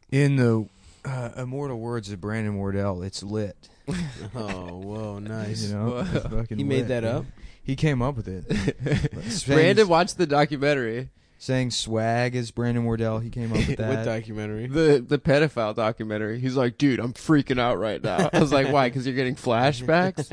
In the immortal words of Brandon Wardell, it's lit. Oh, whoa, nice. You know, it's fucking He made lit, that dude. up? He came up with it. Brandon watched the documentary. Saying swag is Brandon Wardell. He came up with that. What documentary? The pedophile documentary. He's like, dude, I'm freaking out right now. I was like, why? Because you're getting flashbacks?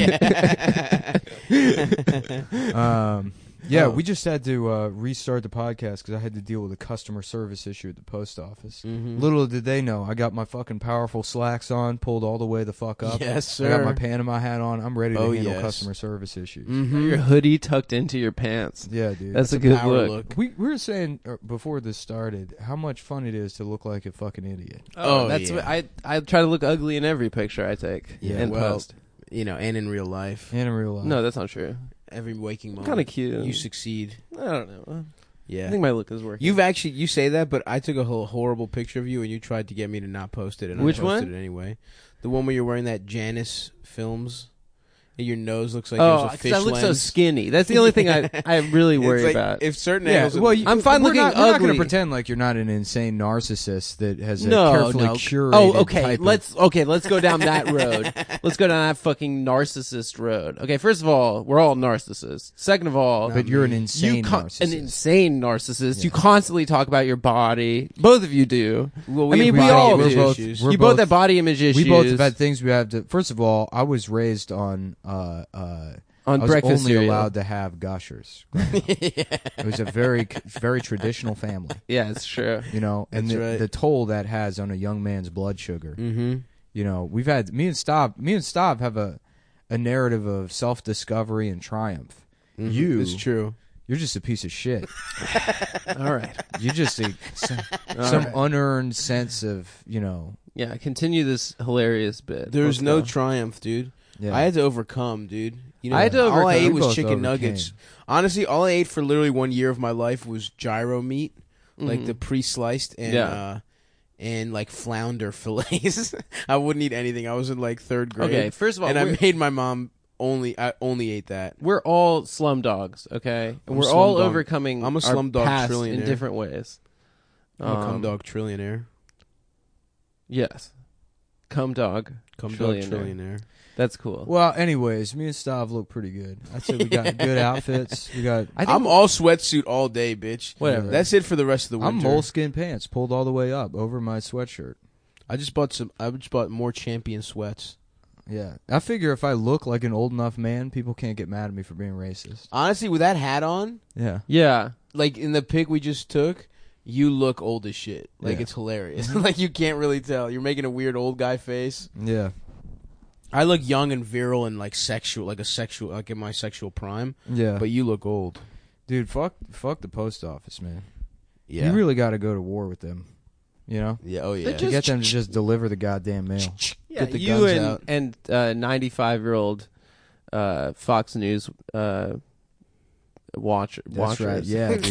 Yeah, we just had to restart the podcast because I had to deal with a customer service issue at the post office. Mm-hmm. Little did they know, I got my fucking powerful slacks on, pulled all the way the fuck up. Yes, sir. I got my Panama hat on. I'm ready to handle yes. customer service issues. Mm-hmm. Your hoodie tucked into your pants. Yeah, dude. That's a good power look. We were saying before this started how much fun it is to look like a fucking idiot. Oh, that's yeah. what I try to look ugly in every picture I take. Yeah, and well, post. You know, and in real life. And in real life. No, that's not true. Every waking moment. Kind of cute. You succeed. I don't know. Yeah. I think my look is working. You say that, but I took a whole horrible picture of you and you tried to get me to not post it. And Which I posted one? it anyway. The one where you're wearing that Janus Films. And your nose looks like there's a fish I look lens. so skinny. That's the only thing I really worry It's like, about. If certain Yeah, angles... well, I'm fine we're looking not, We're not going ugly. to pretend like you're not an insane narcissist that has a No, carefully no. curated Oh, okay. type Let's go down that road. Let's go down that fucking narcissist road. Okay, first of all, we're all narcissists. Second of all, but you're an insane narcissist. an insane narcissist. Yeah. You constantly talk about your body. Both of you do. Well, I mean, have we body all image do. issues. We're You both both- have body image issues. We both have had things we have to. First of all, I was raised on. I was breakfast only cereal. allowed to have gushers. It was a very, very traditional family, Yeah, it's true. you know, and That's the, right. the toll that has on a young man's blood sugar. Mm-hmm. You know, we've had me and Stav have a narrative of self-discovery and triumph. Mm-hmm. You- It's true. You're just a piece of shit. All right. You're just some right. unearned sense of, you know. Yeah, continue this hilarious bit. There's Let's no go. triumph, dude. Yeah. I had to overcome, dude. You know, I had to all I overcome. ate We was both chicken overcame. nuggets. Honestly, all I ate for literally 1 year of my life was gyro meat, like Mhm. the pre-sliced and Yeah. and like flounder fillets. I wouldn't eat anything. I was in like third grade. Okay, first of all, and I we're- made my mom I only ate that. We're all slum dogs, okay? And I'm a we're all slumdog. overcoming I'm a our slumdog past in trillionaire. different ways. I'm a cum dog trillionaire. Yes. Cum dog. Cum dog Trillionaire. trillionaire. That's cool. Well, anyways, me and Stav look pretty good. I'd say we got good outfits. We got. I think I'm all sweatsuit all day, bitch. Whatever. That's it for the rest of the I'm winter. moleskin pants pulled all the way up over my sweatshirt. I just bought more Champion sweats. Yeah, I figure if I look like an old enough man, people can't get mad at me for being racist. Honestly, with that hat on, Yeah, Yeah. like in the pic we just took, you look old as shit. Like Yeah. it's hilarious. Like you can't really tell. You're making a weird old guy face. yeah, I look young and virile and like sexual, like in my sexual prime. yeah. But you look old. Dude, fuck the post office, man. Yeah. You really got to go to war with them. You know, Yeah. Oh yeah. to get them to just deliver the goddamn mail. Yeah, Get the you guns and out. and 95-year-old Fox News watchers. That's right. Yeah, dude.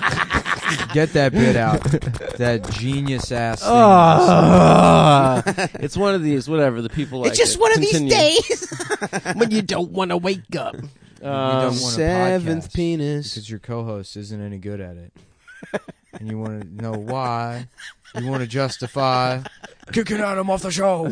Get that bit out. That genius ass. Thing. Ah. It's one of these, whatever. The people like it's just it. one of Continue. these days when you don't want to wake up. don't want a Seventh podcast penis. because your co-host isn't any good at it, and you want to know why. You want to justify kicking Adam off the show.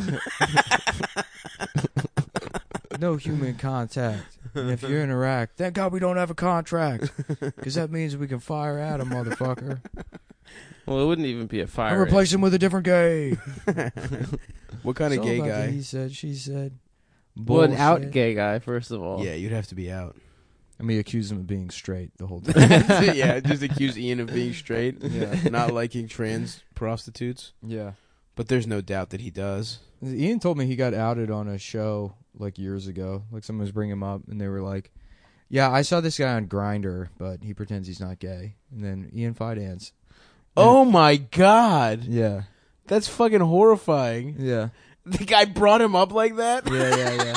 No human contact. And if you interact, thank God we don't have a contract, because that means we can fire Adam, motherfucker, Well, it wouldn't even be a fire. and replace him with a different gay. What kind of It's all gay about the guy? he said, she said. Well, an out Bullshit. gay guy, first of all. Yeah, you'd have to be out. I mean, accuse him of being straight the whole time. Yeah, just accuse Ian of being straight, Yeah. not liking trans prostitutes. Yeah. But there's no doubt that he does. Ian told me he got outed on a show like years ago. Like someone was bringing him up, and they were like, "Yeah, I saw this guy on Grindr, but he pretends he's not gay." And then Ian Fidance. Oh my god, Yeah. that's fucking horrifying. Yeah. The guy brought him up like that. Yeah.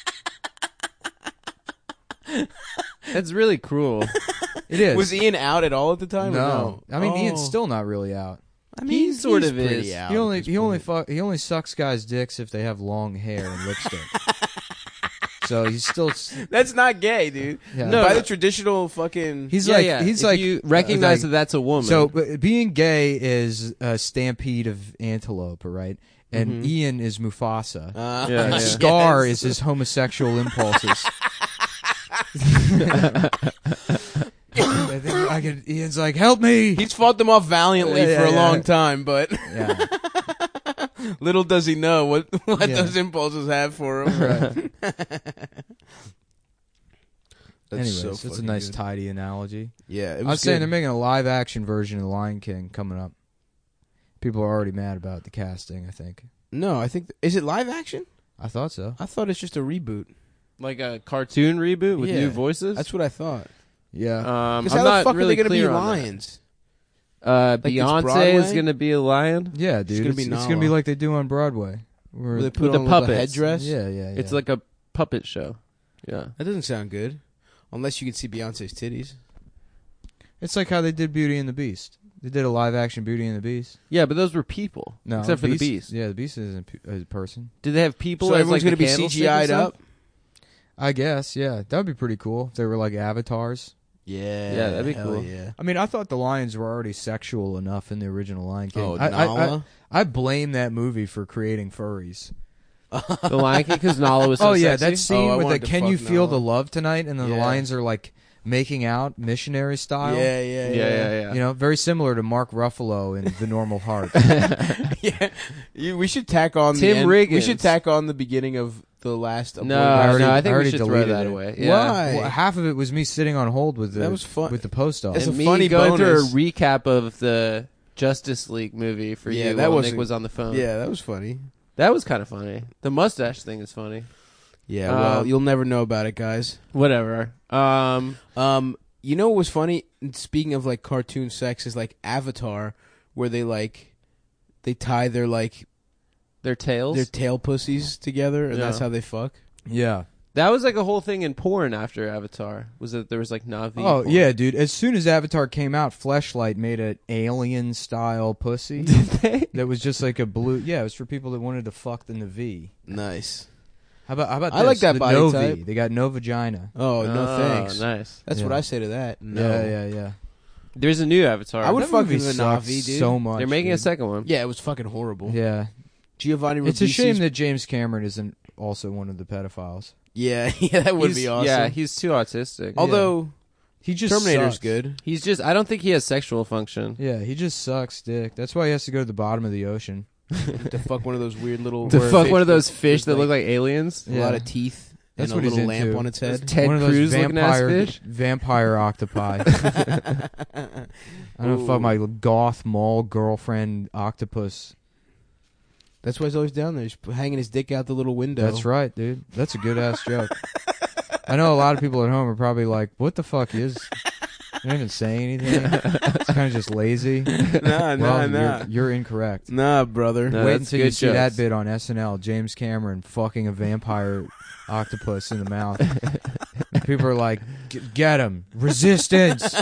That's really cruel. It is. Was Ian out at all at the time? or No. no? I mean, Ian's Oh. still not really out. I He mean, sort he's of pretty is. out He only at this point. sucks guys' dicks if they have long hair and lipstick. so he's still. That's not gay, dude. Yeah. No, By the traditional fucking. He's yeah, like yeah. he's if like you recognize like- that that's a woman. So being gay is a stampede of antelope, right? And Ian is Mufasa. Yeah, And yeah. Scar Yes. is his homosexual impulses. I think Ian's like, help me. He's fought them off valiantly Yeah, for a yeah. long time, but Yeah. little does he know what Yeah. those impulses have for him. Right. That's Anyways, so it's a fucking nice good. tidy analogy. Yeah, it I was saying good. they're making a live action version of The Lion King coming up. People are already mad about the casting, I think. No, I think is it live action? I thought so. I thought it's just a reboot. like a cartoon reboot with Yeah. new voices. That's what I thought. Yeah. I'm Because how not the fuck really are they going to be clear on that. lions? Beyonce is Broadway? going to be a lion. Yeah, dude. gonna It's be going to be Nala. like they do on Broadway. Where Where they put With the on a little puppets. headdress? yeah. It's like a puppet show. Yeah. That doesn't sound good. Unless you can see Beyonce's titties. It's like how they did Beauty and the Beast. They did a live action Beauty and the Beast. Yeah, but those were people. No, except for the beast. Yeah, the Beast isn't a person. Did they have people So as everyone's like going to be the candlestick and CGI'd stuff? up? I guess, yeah. That would be pretty cool if they were like avatars. Yeah. Yeah, that'd be hell cool. Yeah. I mean, I thought the lions were already sexual enough in the original Lion King. Oh, I Nala? blame that movie for creating furries. The Lion King because Nala was so Oh yeah, sexy? that scene I with the wanted to "Can you fuck feel Nala. the love tonight?" and then the Yeah. lions are like making out missionary style. Yeah, yeah, yeah. Yeah. You know, very similar to Mark Ruffalo in The Normal Heart. Yeah. We should tack on Tim the end. We Riggins. should tack on the beginning of the last. No, already- no, I think I we already should throw deleted that it. away. Yeah. Why? Well, half of it was me sitting on hold with the That was fun. with the post office. It's And a me funny going through a bonus. recap of the Justice League movie for Yeah, you that while wasn't- Nick was on the phone. Yeah, that was funny. That was kind of funny. The mustache thing is funny. Yeah, well, you'll never know about it, guys. Whatever. You know what was funny? Speaking of like cartoon sex, is like Avatar, where they tie their Their tails. their tail pussies together, and Yeah. that's how they fuck. Yeah. That was like a whole thing in porn after Avatar. Was that there was like Na'vi? Oh porn. yeah, dude. As soon as Avatar came out, Fleshlight made an alien style pussy Did they? that was just like a blue. Yeah, it was for people that wanted to fuck the Navi. Nice. How about I this? like that the body Novi. type. They got no vagina. Oh, no thanks. Nice. That's Yeah. what I say to that. No. Yeah. There's a new Avatar. I would That fuck movie the sucks Na'vi, dude. so much. They're making a dude. second one. Yeah, it was fucking horrible. Yeah, Giovanni it's a shame Ribisi's- that James Cameron isn't also one of the pedophiles. Yeah, yeah, that would He's- be awesome. Yeah, he's too autistic. Although He just Terminator's sucks. good. He's just. I don't think he has sexual function. Yeah, he just sucks dick. That's why he has to go to the bottom of the ocean. To fuck one of those weird little To fuck fish one of those with, fish that like, look like aliens. a lot of teeth. That's and what a he's little lamp into. on its head. Ted one of those Cruz looking ass fish. vampire octopi. I don't fuck my goth mall girlfriend octopus. That's why he's always down there. He's hanging his dick out the little window. That's right, dude. That's a good ass joke. I know a lot of people at home are probably like, "What the fuck is?" You don't even say anything. It's kind of just lazy. Nah, Well, you're incorrect. Nah, brother. No, Wait that's until you good see that jokes. bit on SNL. James Cameron fucking a vampire octopus in the mouth. People are like, "Get him! Resistance!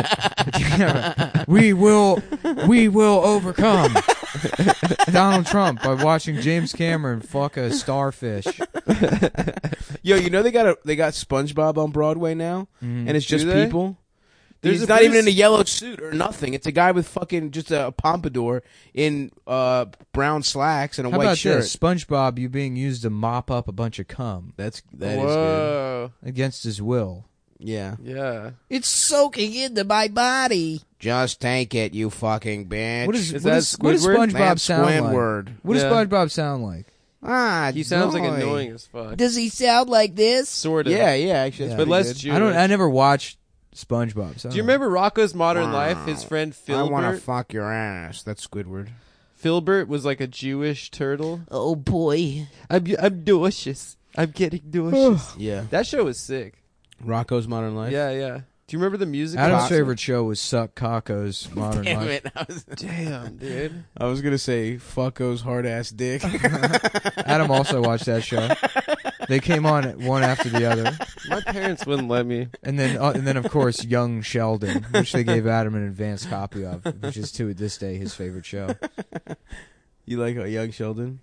we will overcome." Donald Trump by watching James Cameron fuck a starfish. Yo, you know they got SpongeBob on Broadway now, Mhm. and it's just Do they? people. There's He's a not even Bruce- in a yellow suit or nothing. It's a guy with fucking just a pompadour in brown slacks and a How white about shirt. this? SpongeBob, you being used to mop up a bunch of cum That is good. Whoa. against his will. Yeah. Yeah. It's soaking into my body. Just take it, you fucking bitch. What is Is what that is- what does Squidward? SpongeBob That's sound like? Squidward. What does Yeah. SpongeBob sound like? Ah, He sounds like boy. annoying as fuck. Does he sound like this? Sort of. Yeah, actually, that's Yeah. But pretty less good. Jewish. I never watched SpongeBob. So Do you remember Rocco's Modern Life? His friend I want Filbert. to fuck your ass. That's Squidward. Filbert was like a Jewish turtle. Oh boy. I'm nauseous. I'm getting nauseous. Yeah. That show was sick. Rocco's Modern Life. Yeah. Do you remember the music? Adam's box? favorite show was Suck Caco's Modern Damn Life. it. Damn, dude. I was going to say Fucko's hard ass dick. Adam also watched that show. They came on one after the other, My parents wouldn't let me. and then of course Young Sheldon, which they gave Adam an advanced copy of, which is to this day his favorite show. You like Young Sheldon?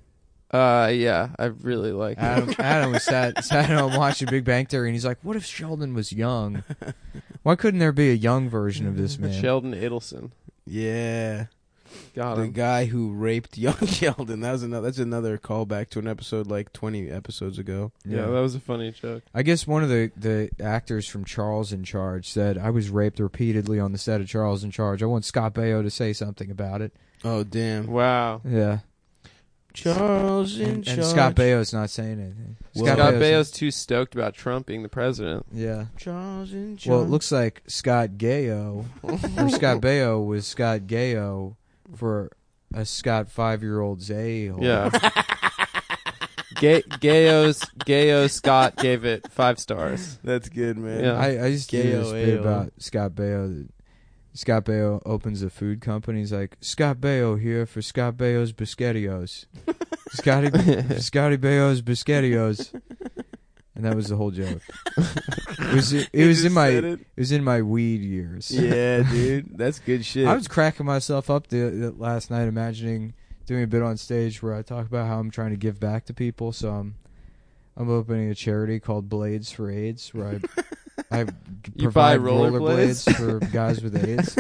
Yeah, I really like it. Adam was sat at home watching Big Bang Theory, and he's like, "What if Sheldon was young? Why couldn't there be a young version of this man?" Sheldon Adelson. Yeah. Got The him. guy who raped young Sheldon. That's another callback to an episode like 20 episodes ago. Yeah, that was a funny joke. I guess one of the actors from Charles in Charge said, "I was raped repeatedly on the set of Charles in Charge. I want Scott Baio to say something about it." Oh, damn. Wow. Yeah. Charles in Charge. And Scott Baio's not saying anything. Scott Baio's- Baio's too stoked about Trump being the president. Yeah. Charles in Charge. Well, it looks like Scott Gaio, or Scott Baio was Scott Gaio for a Scott 5-year-old's a-hole. Yeah. Gayo Scott gave it 5 stars. That's good, man. Yeah. I used to do this Gaio, bit Ayo. about Scott Baio. That Scott Baio opens a food company. He's like, Scott Baio here for Scott Baio's Biscottios. Scotty Baio's Biscottios. And that was the whole joke. It was it was in my weed years. Yeah, dude. That's good shit. I was cracking myself up the last night imagining doing a bit on stage where I talk about how I'm trying to give back to people. So I'm opening a charity called Blades for AIDS, where I You buy provide rollerblades for guys with AIDS,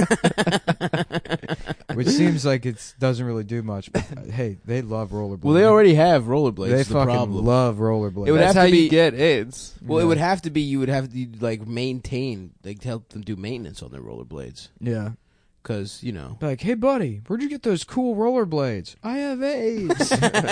which seems like it doesn't really do much. But hey, they love rollerblades. Well, they already have rollerblades. They Is the fucking problem. love rollerblades. It would That's have how to you be- get AIDS. Well, Yeah. it would have to be. You would have to like maintain, like help them do maintenance on their rollerblades, Yeah. because you know. Like, hey buddy, where'd you get those cool rollerblades? I have AIDS.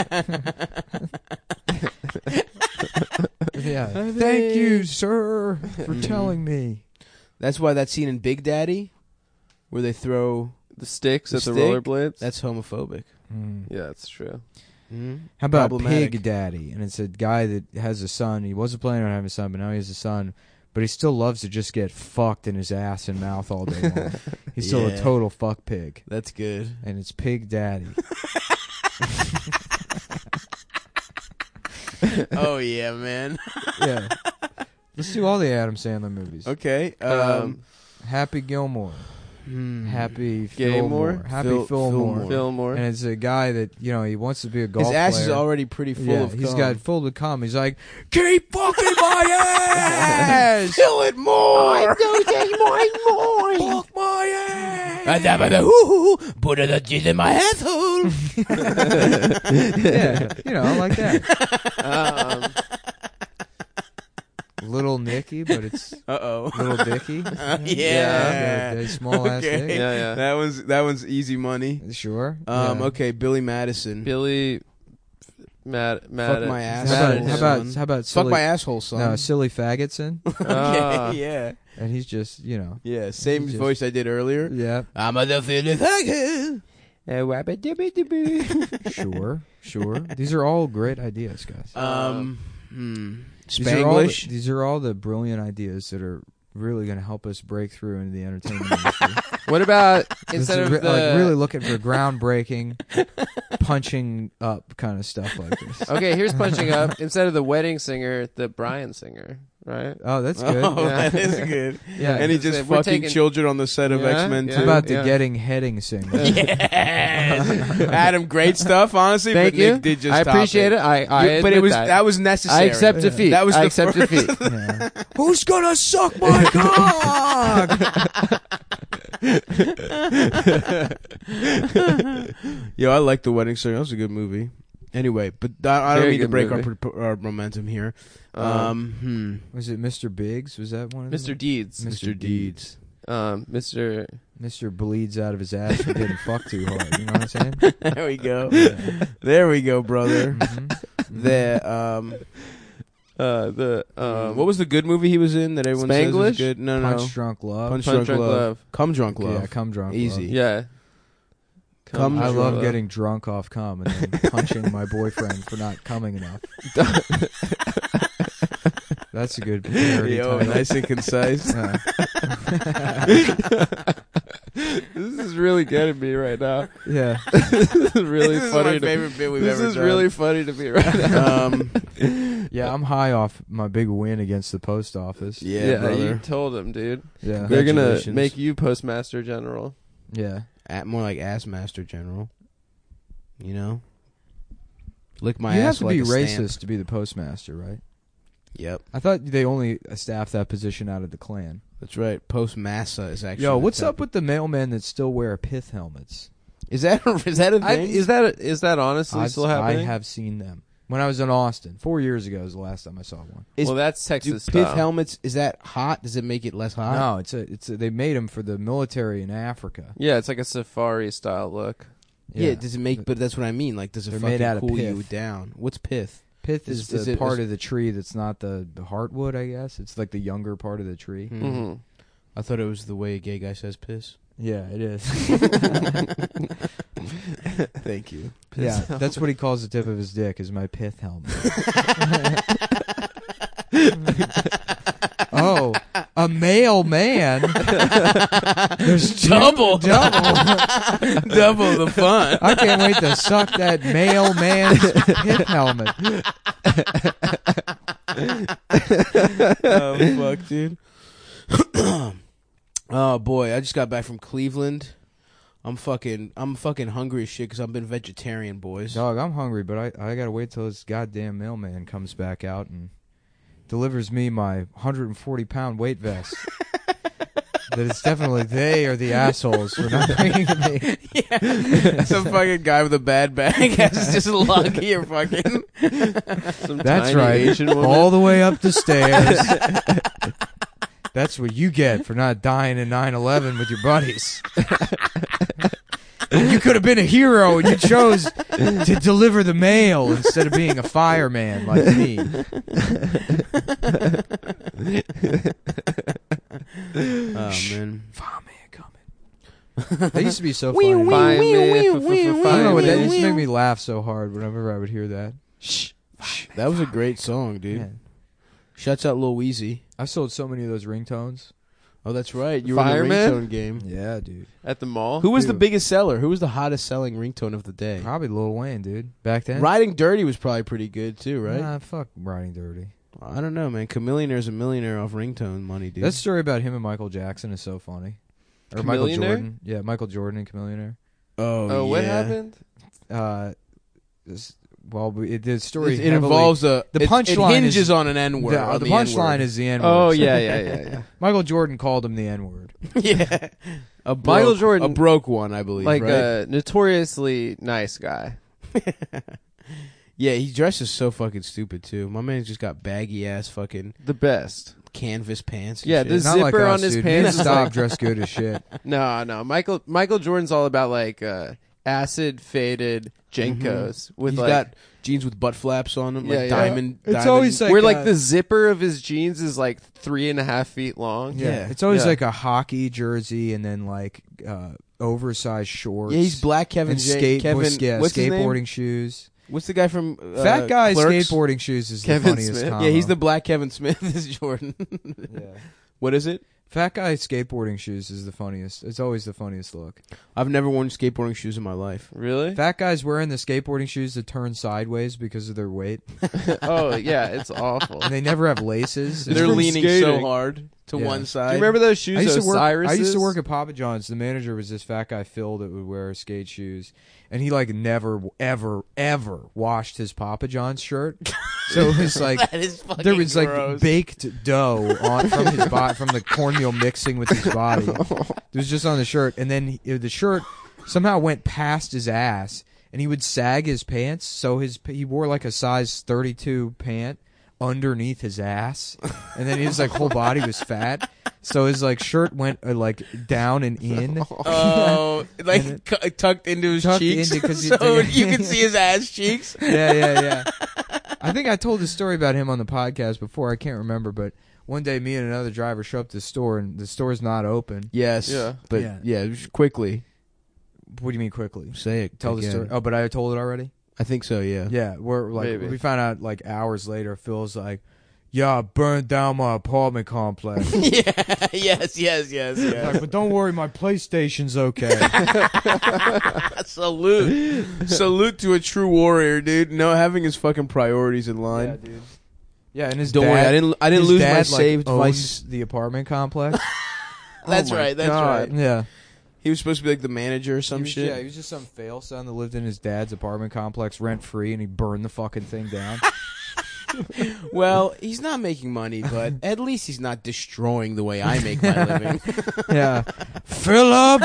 Yeah. Thank you, sir, for telling me. That's why that scene in Big Daddy, where they throw, The sticks The at the stick? rollerblades. that's homophobic. Yeah, that's true. How about Problematic. Pig Daddy? And it's a guy that has a son. He wasn't planning on having a son, but now he has a son. But he still loves to just get fucked in his ass and mouth all day long. He's still a Yeah. total fuck pig. That's good. And it's Pig Daddy. Oh yeah, man. Yeah. Let's do all the Adam Sandler movies. Okay. Happy Gilmore. Happy Gaymore? Fillmore. Happy Phil- Fillmore. Fillmore. Fillmore. And it's a guy that, he wants to be a golf His ass player. is already pretty full Yeah, of he's cum. got full of cum. He's like, keep fucking my ass! Fill it more. Fuck my ass! Put a jizz in my asshole. Yeah, like that. Little Nicky, but it's Uh-oh. Little Dicky. Yeah. A small ass Okay. dick. Yeah. That one's easy money. Sure. Yeah. Okay, Billy Madison. Billy Fuck Fuck my ass. How Madison. about Fuck silly, my asshole, son. No, Silly Faggotson. Okay, yeah. And he's just, Yeah, same He's just- voice I did earlier. yeah. I'm a Philly faggot. Sure. These are all great ideas, guys. Spanglish. These are all the brilliant ideas that are really going to help us break through into the entertainment industry. What about This instead is of the like really looking for groundbreaking, punching up kind of stuff like this. Okay, here's punching up. Instead of the wedding singer, the Brian singer, right? Oh, that's good. Oh, Yeah. that is good. Yeah. And he We're just fucking taking- children on the set of Yeah, X-Men yeah. How about the Yeah. getting heading singer? Yes. Adam, great stuff, honestly. Thank but you. Nick did just I top appreciate it. I But it admit was that. was necessary. I accept defeat. That was I the accept first- defeat. Yeah. Who's gonna suck my cock? Yo, I like The Wedding Singer. That was a good movie. Anyway, but I don't Very mean to good break movie. our momentum here. Was it Mr. Biggs? Was that one of them? Mr. Deeds. Mr. Deeds. Mr. Mr. bleeds out of his ass for getting fucked too hard. You know what I'm saying? There we go. Yeah. There we go, brother. Mhm. What was the good movie he was in that everyone says Spanglish? is good? No, Punch Drunk Love. Punch Punch Drunk Drunk Love. Love. Come Drunk Love. Yeah, Come Drunk Easy. Love. Yeah. Come I Drunk love Love. getting drunk off cum and then punching my boyfriend for not coming enough. That's a good parody Yo, title. nice and concise. Yeah. This is really getting me right now. Yeah. This is really This is funny. my favorite bit we've This ever is done. really funny to me right now. Yeah, I'm high off my big win against the post office. Yeah, brother. you told him, dude. Yeah. They're gonna Congratulations. make you postmaster general. Yeah. More like Ass Master General. You know? Lick my You ass have to like be a racist stamp. to be the postmaster, right? Yep, I thought they only staffed that position out of the Klan. that's right. Postmassa is actually. Yo, the what's type up with the mailmen that still wear pith helmets? Is that a thing? Is that honestly still happening? I have seen them. When I was in Austin, 4 years ago was the last time I saw one. Is- well, that's Do Texas pith style. helmets, is that hot? Does it make it less hot? No, they made them for the military in Africa. Yeah, it's like a safari style look. Yeah, does it make? But that's what I mean. Like, does it They're fucking made out of cool you pith. down? What's pith? Pith is Is the it- part of the tree that's not the heartwood, I guess. It's like the younger part of the tree. Hmm. Mm-hmm. I thought it was the way a gay guy says piss. Yeah, it is. Thank you. Yeah, that's what he calls the tip of his dick, is my pith helmet. Oh, a male man. There's Double. double. Double the fun. I can't wait to suck that male man's pith helmet. Oh fuck, dude. Oh boy, I just got back from Cleveland. I'm fucking hungry as shit because I've been vegetarian, boys. Dog, I'm hungry, but I gotta wait till this goddamn mailman comes back out and delivers me my 140-pound weight vest. That it's definitely they are the assholes for not bringing it me. Yeah, some fucking guy with a bad bag has just lug your fucking. Some That's tiny right, Asian woman. all the way up the stairs. That's what you get for not dying in 9/11 with your buddies. You could have been a hero and you chose to deliver the mail instead of being a fireman like me. Oh man. Fireman coming. That used to be so funny. Fireman, I don't know what that fireman. used to make me laugh so hard whenever I would hear that. Shh. That was a great song, dude. Man, Shouts out Lil Weezy. I sold so many of those ringtones. Oh, that's right. You were in Fireman? the ringtone game. Yeah, dude. At the mall. Who was the Dude. biggest seller? Who was the hottest selling ringtone of the day? Probably Lil Wayne, dude. Back then. Riding Dirty was probably pretty good too, right? Nah, fuck Riding Dirty. I don't know, man. Chamillionaire's a millionaire off ringtone money, dude. That story about him and Michael Jackson is so funny. Or Michael Chamillionaire? Jordan. Yeah, Michael Jordan and Chamillionaire. Oh, what happened? The story It involves the it punchline hinges is- on an N word. the punchline is the N word. Oh, yeah. Michael Jordan called him the N word. yeah. Michael Jordan- a broke one, I believe. Like right? a notoriously nice guy. Yeah, he dresses so fucking stupid too. My man just got baggy ass fucking The best. canvas pants. And Yeah, shit. this- Not like zipper us, on his dude. pants Me and is Stop like- dress good as shit. No. Michael Jordan's all about like acid faded Jenkos with He's like got jeans with butt flaps on them, Yeah, like yeah. diamond. It's diamond- always like where like uh, the zipper of his jeans is like 3.5 feet long. Yeah. It's always Yeah. like a hockey jersey and then like oversized shorts. Yeah, he's black Kevin. and J- Kevin. What's his name? skateboarding shoes. What's the guy from Fat guy Clerks? skateboarding shoes is Kevin the funniest Smith? combo. Yeah, he's the black Kevin Smith. Is Jordan. Yeah. What is it? Fat guy skateboarding shoes is the funniest. It's always the funniest look. I've never worn skateboarding shoes in my life. Really? Fat guys wearing the skateboarding shoes that turn sideways because of their weight, Oh yeah, it's awful. and they never have laces. They're from leaning so skating. hard to Yeah. one Do side. you remember those shoes? I used Osiris's? to work at Papa John's. The manager was this fat guy Phil that would wear skate shoes, and he like never ever washed his Papa John's shirt. So it was like That is fucking there was like gross. baked dough on from his body, from the cornmeal mixing with his body. It was just on the shirt, and then the shirt somehow went past his ass, and he would sag his pants. So he wore like a size 32 pant underneath his ass, and then his like whole body was fat. So his like shirt went like down and in. Oh, like And tucked into his tucked cheeks, into 'cause so you- you can see his ass cheeks. Yeah. I think I told this story about him on the podcast before. I can't remember, but one day me and another driver show up to the store, and the store's not open. Yes, Yeah. but Yeah. yeah, just quickly What do you mean quickly? say it. Tell the again. story. Oh, but I told it already? I think so. Yeah. Yeah, we're like Maybe. we found out like hours later. Phil's like, "Yeah, I burned down my apartment complex." Yeah. Yes. Like, but don't worry, my PlayStation's okay. Salute to a true warrior, dude. No, having his fucking priorities in line. dude. Yeah, and his Don't dad, worry, I didn't his lose dad, my like, saved owns vice. the apartment complex. That's Oh my right. That's God. right. Yeah, He was supposed to be like the manager or some shit. Yeah, he was just some fail son that lived in his dad's apartment complex rent free, and he burned the fucking thing down. Well, he's not making money, but at least he's not destroying the way I make my living. Yeah, Philip.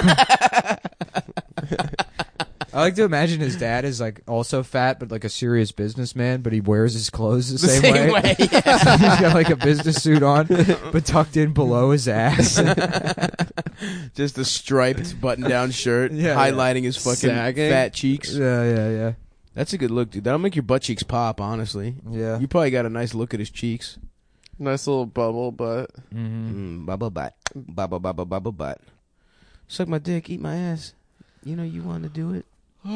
I like to imagine his dad is like also fat, but like a serious businessman, but he wears his clothes the same way. Yeah. He's got like a business suit on, but tucked in below his ass. Just a striped button-down shirt, Yeah, highlighting his fucking Sagging. fat cheeks. Yeah. That's a good look, dude. That'll make your butt cheeks pop, honestly. Yeah. You probably got a nice look at his cheeks. Nice little bubble butt. Bubble butt. Bubble butt. Suck my dick, eat my ass. You know you want to do it.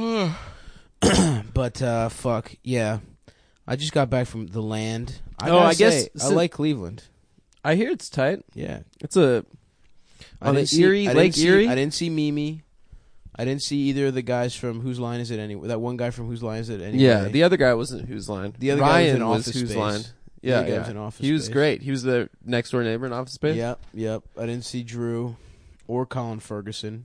But, fuck, yeah. I just got back from the land. I guess I like Cleveland. I hear it's tight. Yeah. It's a I on the didn't see- Erie, I Lake didn't see- Erie. I didn't see Mimi. I didn't see either of the guys from Whose Line Is It Anyway. That one guy from Whose Line Is It Anyway. Yeah, the other guy wasn't Whose Line. The other guy was Ryan in was Office Whose Space. Line. The Yeah, other guy yeah. was in Office He was Space. great. He was the next door neighbor in Office Space. Yep. I didn't see Drew or Colin Ferguson.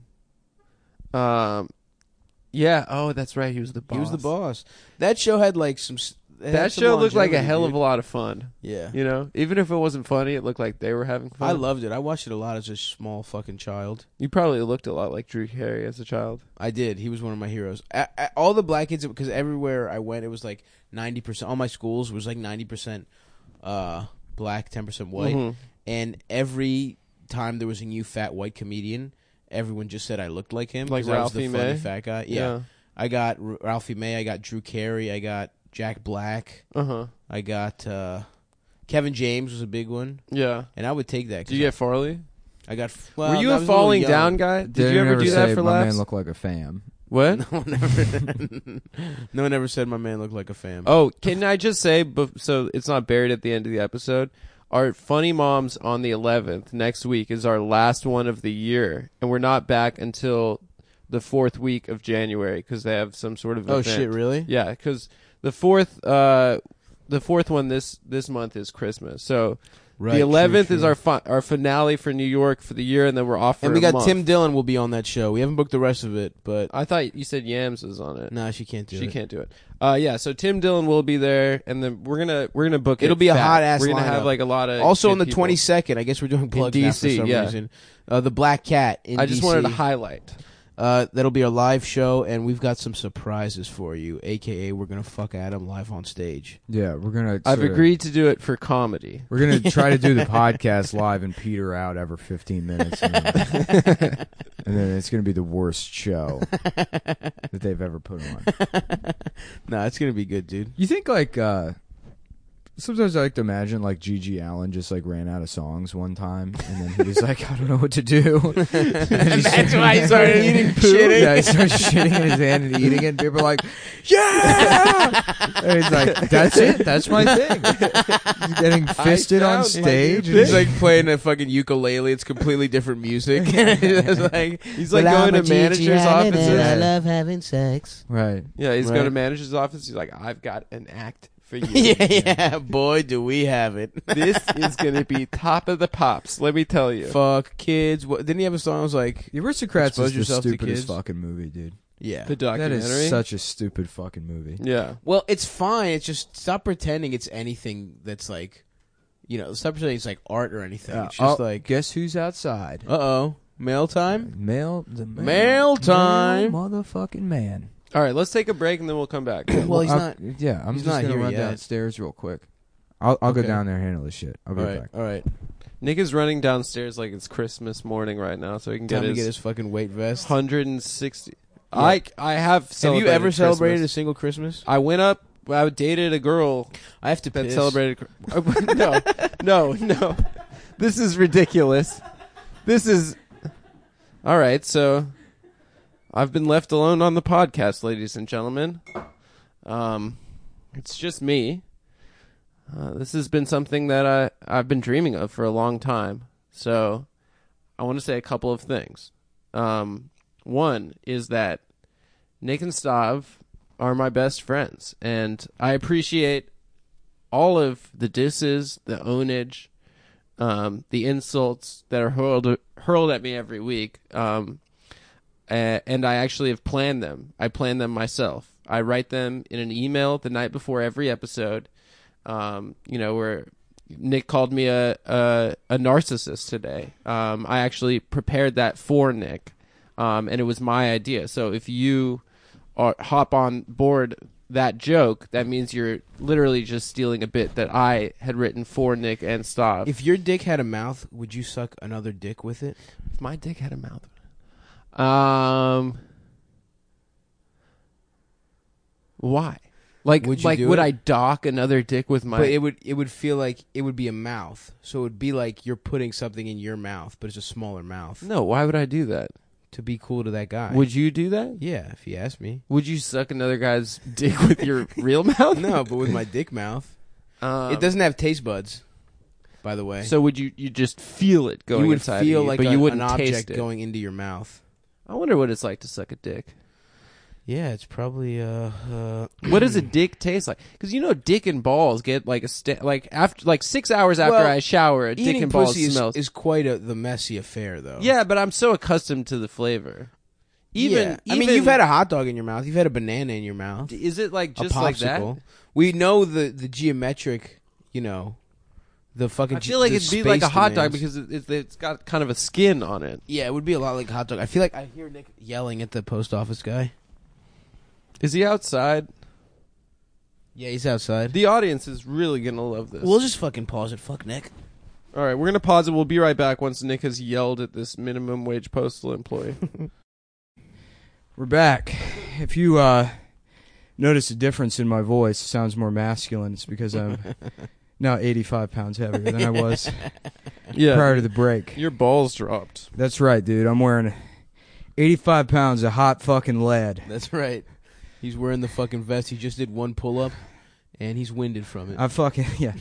Yeah. Oh, that's right. He was the boss. He was the boss. That show had like some. That show looked like a hell of a lot of fun. Yeah. You know, even if it wasn't funny, it looked like they were having fun. I loved it. I watched it a lot as a small fucking child. You probably looked a lot like Drew Carey as a child. I did. He was one of my heroes. All the black kids, because everywhere I went, it was like 90%. All my schools was like 90% black, 10% white. Mhm. And every time there was a new fat white comedian, everyone just said I looked like him. Like 'cause I was the Ralphie funny May? fat guy. Yeah. I got Ralphie May. I got Drew Carey. I got Jack Black. Uh huh. I got Kevin James was a big one. Yeah. And I would take that. Did you get Farley? I got. Were Well, you I a was falling little young. down guy? Did They you ever never do say that for my laughs? man looked like a fam. What? No one ever. No one ever said my man looked like a fam. Oh, can I just say, so it's not buried at the end of the episode, our Funny Moms on the 11th next week is our last one of the year, and we're not back until the 4th week of January because they have some sort of Oh event. shit! Really? Yeah, because the fourth one this month is Christmas. So Right. the 11th true, is true. our finale for New York for the year, and then we're off for And we a got month. Tim Dillon will be on that show. We haven't booked the rest of it, but I thought you said Yams was on it. nah, she can't do it. She can't do it. Yeah, so Tim Dillon will be there, and then we're gonna book it. It'll be a fat. hot-ass We're gonna have lineup. like a lot of Also good on the people. 22nd, I guess we're doing plugs now for DC, some yeah. reason. The Black Cat in I just DC. wanted to highlight. That'll be our live show, and we've got some surprises for you. AKA, we're gonna fuck Adam live on stage. Yeah, we're gonna. I've sorta- agreed to do it for comedy. We're gonna try to do the podcast live and peter out every 15 minutes, and then it's gonna be the worst show that they've ever put on. Nah, it's gonna be good, dude. You think like sometimes I like to imagine like Gigi Allen just like ran out of songs one time, and then he was like, I don't know what to do. That's why he started eating poo? Shitting. Yeah, he started shitting in his hand and eating it. And people are like, yeah. And he's like, that's it. That's my thing. He's getting fisted on stage. and He's like playing a fucking ukulele. It's completely different music. It's like, He's like going to managers' offices. I love having sex. right. Yeah, he's going Right. to manager's office. He's like, I've got an act for you. Yeah, boy, do we have it. This is going to be top of the pops, let me tell you. Fuck kids. What, didn't he have a song that was like, The Aristocrats Expose is the yourself to stupidest kids. fucking movie, dude. yeah. The That documentary. is such a stupid fucking movie. Yeah. Well, it's fine. It's just stop pretending it's anything that's like, stop pretending it's like art or anything. It's just like, guess who's outside? uh-oh, mail time? Mail Mail time. motherfucking man. All right, let's take a break and then we'll come back. Well, he's I'll- not. Yeah, I'm he's just not gonna here run yet. downstairs real quick. I'll go Okay. down there and handle this shit. I'll be All right right, back. all right. Nick is running downstairs like it's Christmas morning right now, so he can Time get to his, get his fucking weight vest. 160. Yeah. I have Have celebrated you ever celebrated a Christmas. single Christmas? I went up. I dated a girl I have to that piss. celebrated. No. This is ridiculous. This is. All right, so I've been left alone on the podcast, ladies and gentlemen. It's just me. This has been something that I've been dreaming of for a long time. So I want to say a couple of things. One is that Nick and Stav are my best friends, and I appreciate all of the disses, the ownage, the insults that are hurled at me every week. and I actually have planned them. I plan them myself. I write them in an email the night before every episode. Where Nick called me a narcissist today. I actually prepared that for Nick, and it was my idea. So if you hop on board that joke, that means you're literally just stealing a bit that I had written for Nick and Stav. If your dick had a mouth, would you suck another dick with it? If my dick had a mouth, why? Like, Would you do would it? I dock another dick with my? But it would feel like it would be a mouth. So it would be like you're putting something in your mouth, but it's a smaller mouth. No, why would I do that? To be cool to that guy. Would you do that? Yeah, if you ask me. Would you suck another guy's dick with your real mouth? No, but with my dick mouth. It doesn't have taste buds, by the way. So would you just feel it going you would inside feel of you, like but you wouldn't an taste object it. going into your mouth. I wonder what it's like to suck a dick. Yeah, it's probably What does a dick taste like? Because dick and balls get like after 6 hours after Well, I shower, a dick eating and balls pussy smells. is quite the messy affair, though. Yeah, but I'm so accustomed to the flavor. I mean, you've had a hot dog in your mouth. You've had a banana in your mouth. Is it like A just like that? popsicle. We know the geometric, the fucking. I feel like the it'd be like a space hot dog demands. because it's got kind of a skin on it. Yeah, it would be a lot like a hot dog. I feel like I hear Nick yelling at the post office guy. Is he outside? Yeah, he's outside. The audience is really gonna love this. We'll just fucking pause it. Fuck Nick. All right, we're gonna pause it. We'll be right back once Nick has yelled at this minimum wage postal employee. We're back. If you notice a difference in my voice, it sounds more masculine. It's because I'm now 85 pounds heavier than I was prior to the break. Your balls dropped. That's right, dude. I'm wearing 85 pounds of hot fucking lead. That's right. He's wearing the fucking vest. He just did one pull up, and he's winded from it. I fucking yeah.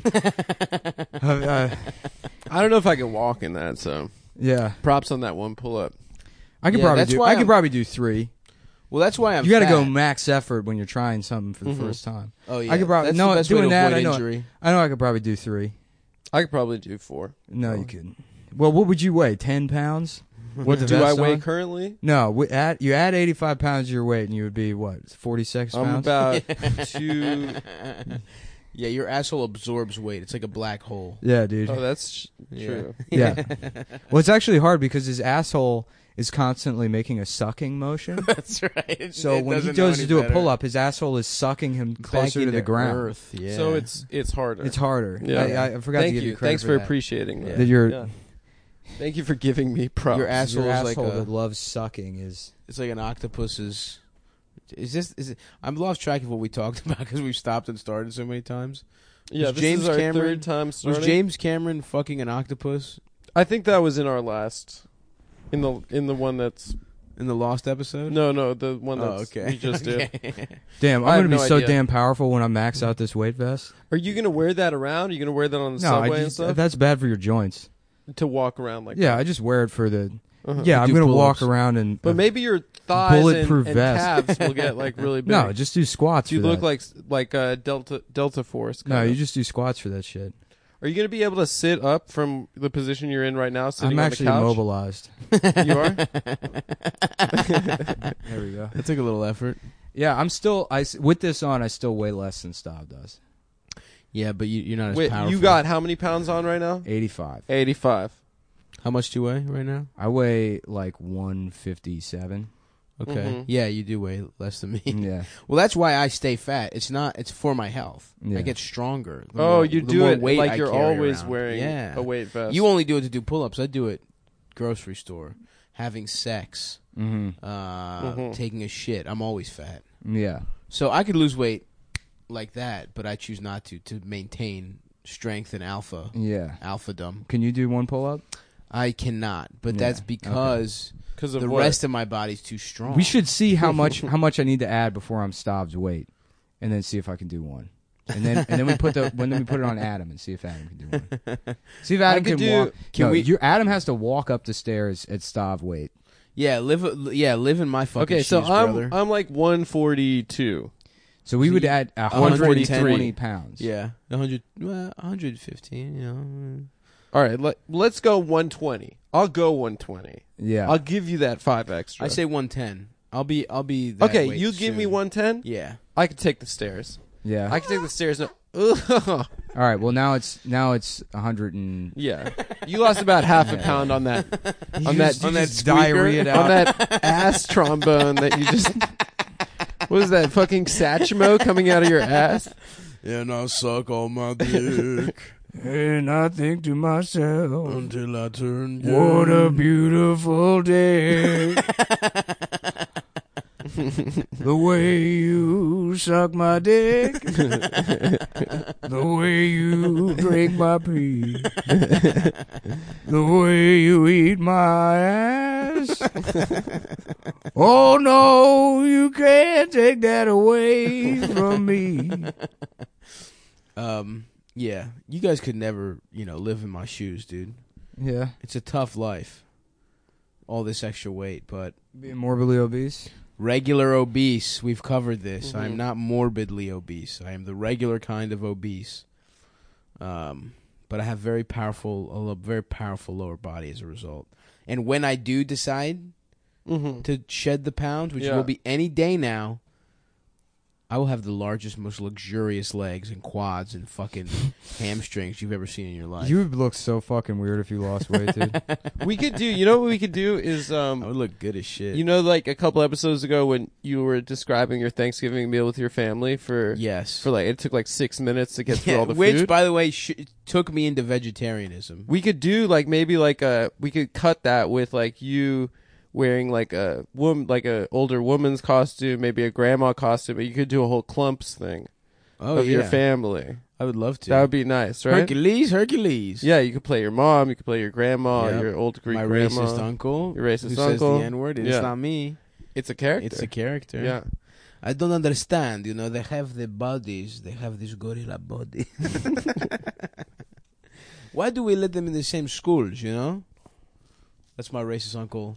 I don't know if I can walk in that, so Yeah, props on that one pull up. I could Yeah, probably that's do. why I could I'm- probably do 3. Well, that's why I'm. You got to fat. go max effort when you're trying something for the Mhm. first time. Oh yeah, I could probably that's no the best way doing to that. avoid I know. injury. I know. I could probably do 3. I could probably do 4. No, Oh. you couldn't. Well, what would you weigh? 10 pounds? What the do I vest weigh on? currently? No, you add 85 pounds to your weight, and you would be what? 46 I'm pounds. about 2. Yeah, your asshole absorbs weight. It's like a black hole. Yeah, dude. Oh, that's Yeah. true. Yeah. Well, it's actually hard because his asshole is constantly making a sucking motion. That's right. So when he goes to do a pull up, his asshole is sucking him closer to the ground. Earth. Yeah. So it's harder. It's harder. Yeah. I forgot Thank to give you. you credit Thanks for for that. appreciating that. That you're Yeah. Thank you for giving me props. Your asshole your is like asshole a- that loves sucking is. It's like an octopus's. Is it? I'm lost track of what we talked about because we've stopped and started so many times. Yeah, Was this James is our Cameron- third time starting. Was James Cameron fucking an octopus I think that was in our last, in the one that's in the Lost episode? no the one Oh, that's okay. we just did. Okay. Damn, I I'm have gonna be no so idea. damn powerful when I max out this weight vest. Are you gonna wear that around? Are you gonna wear that on the No, subway and stuff that's bad for your joints. to walk around like? Yeah, I just wear it for the. Uh-huh. Yeah, I'm Do gonna pull-ups. walk around and. But maybe your thighs Bulletproof and vest. calves will get like really big. no, just do squats. you for look that. like Delta Force. No, kind you of. just do squats for that shit. Are you gonna be able to sit up from the position you're in right now? Sitting I'm on actually the couch? immobilized. You are. There we go. That took a little effort. Yeah, I'm still. With this on, I still weigh less than Stav does. Yeah, but you're not as Wait, powerful. you got how many pounds on right now? 85. 85. How much do you weigh right now? I weigh like 157. Okay. Mhm. Yeah, you do weigh less than me. Yeah. Well, that's why I stay fat. It's for my health. Yeah. I get stronger. the Oh, more- you the do more it weight like I you're carry always around. wearing Yeah. a weight vest. You only do it to do pull-ups. I do it grocery store, having sex, Mm-hmm. taking a shit. I'm always fat. Yeah. So I could lose weight like that, but I choose not to maintain strength and Yeah. alpha-dom. Can you do one pull up? I cannot, but Yeah, that's because because of the what? rest of my body's too strong. We should see how much I need to add before I'm Stav's weight, and then see if I can do one. And then we put it on Adam and see if Adam can do one. See if Adam could can do- walk. can No, we- Adam has to walk up the stairs at Stav weight. live in my fucking Okay, shoes, so brother. I'm like 142. So we So would you- add 143 120 pounds. Yeah, 100, 115. You know, All right, let's go 120. I'll go 120. Yeah. I'll give you that 5 extra. I say 110. I'll be that okay, weight you give me soon. 110? Yeah. I can take the stairs. yeah. I can take the stairs. No. Ugh. All right. Well, now it's 100 and Yeah. You lost about half a pound on that on that diarrhea on that ass trombone that you just what is that fucking Satchmo coming out of your ass? And I suck on my dick And I think to myself, until I turn what a beautiful day. The way you suck my dick. The way you drink my pee. The way you eat my ass. Oh no, you can't take that away from me. Yeah, you guys could never, live in my shoes, dude. Yeah. It's a tough life. All this extra weight, but Being morbidly obese. regular obese, we've covered this. Mhm. I'm not morbidly obese. I am the regular kind of obese. But I have a very powerful lower body as a result. And when I do decide to shed the pounds, which Yeah. will be any day now, I will have the largest, most luxurious legs and quads and fucking hamstrings you've ever seen in your life. You would look so fucking weird if you lost weight, dude. We could do, you know what we could do is I would look good as shit. like a couple episodes ago when you were describing your Thanksgiving meal with your family for Yes. like it took like 6 minutes to get through all the which, food. by the way, took me into vegetarianism. We could do like maybe like we could cut that with like you wearing like a older woman's costume, maybe a grandma costume, but you could do a whole clumps thing of your family. I would love to. That would be nice, right? Hercules. Yeah, you could play your mom, you could play your grandma, Yep. your old Greek My grandma. racist uncle. Your racist who uncle. says the N-word. Yeah. It's not me. It's a character. It's a character. Yeah. I don't understand. They have the bodies. They have this gorilla body. Why do we let them in the same schools, That's my racist uncle.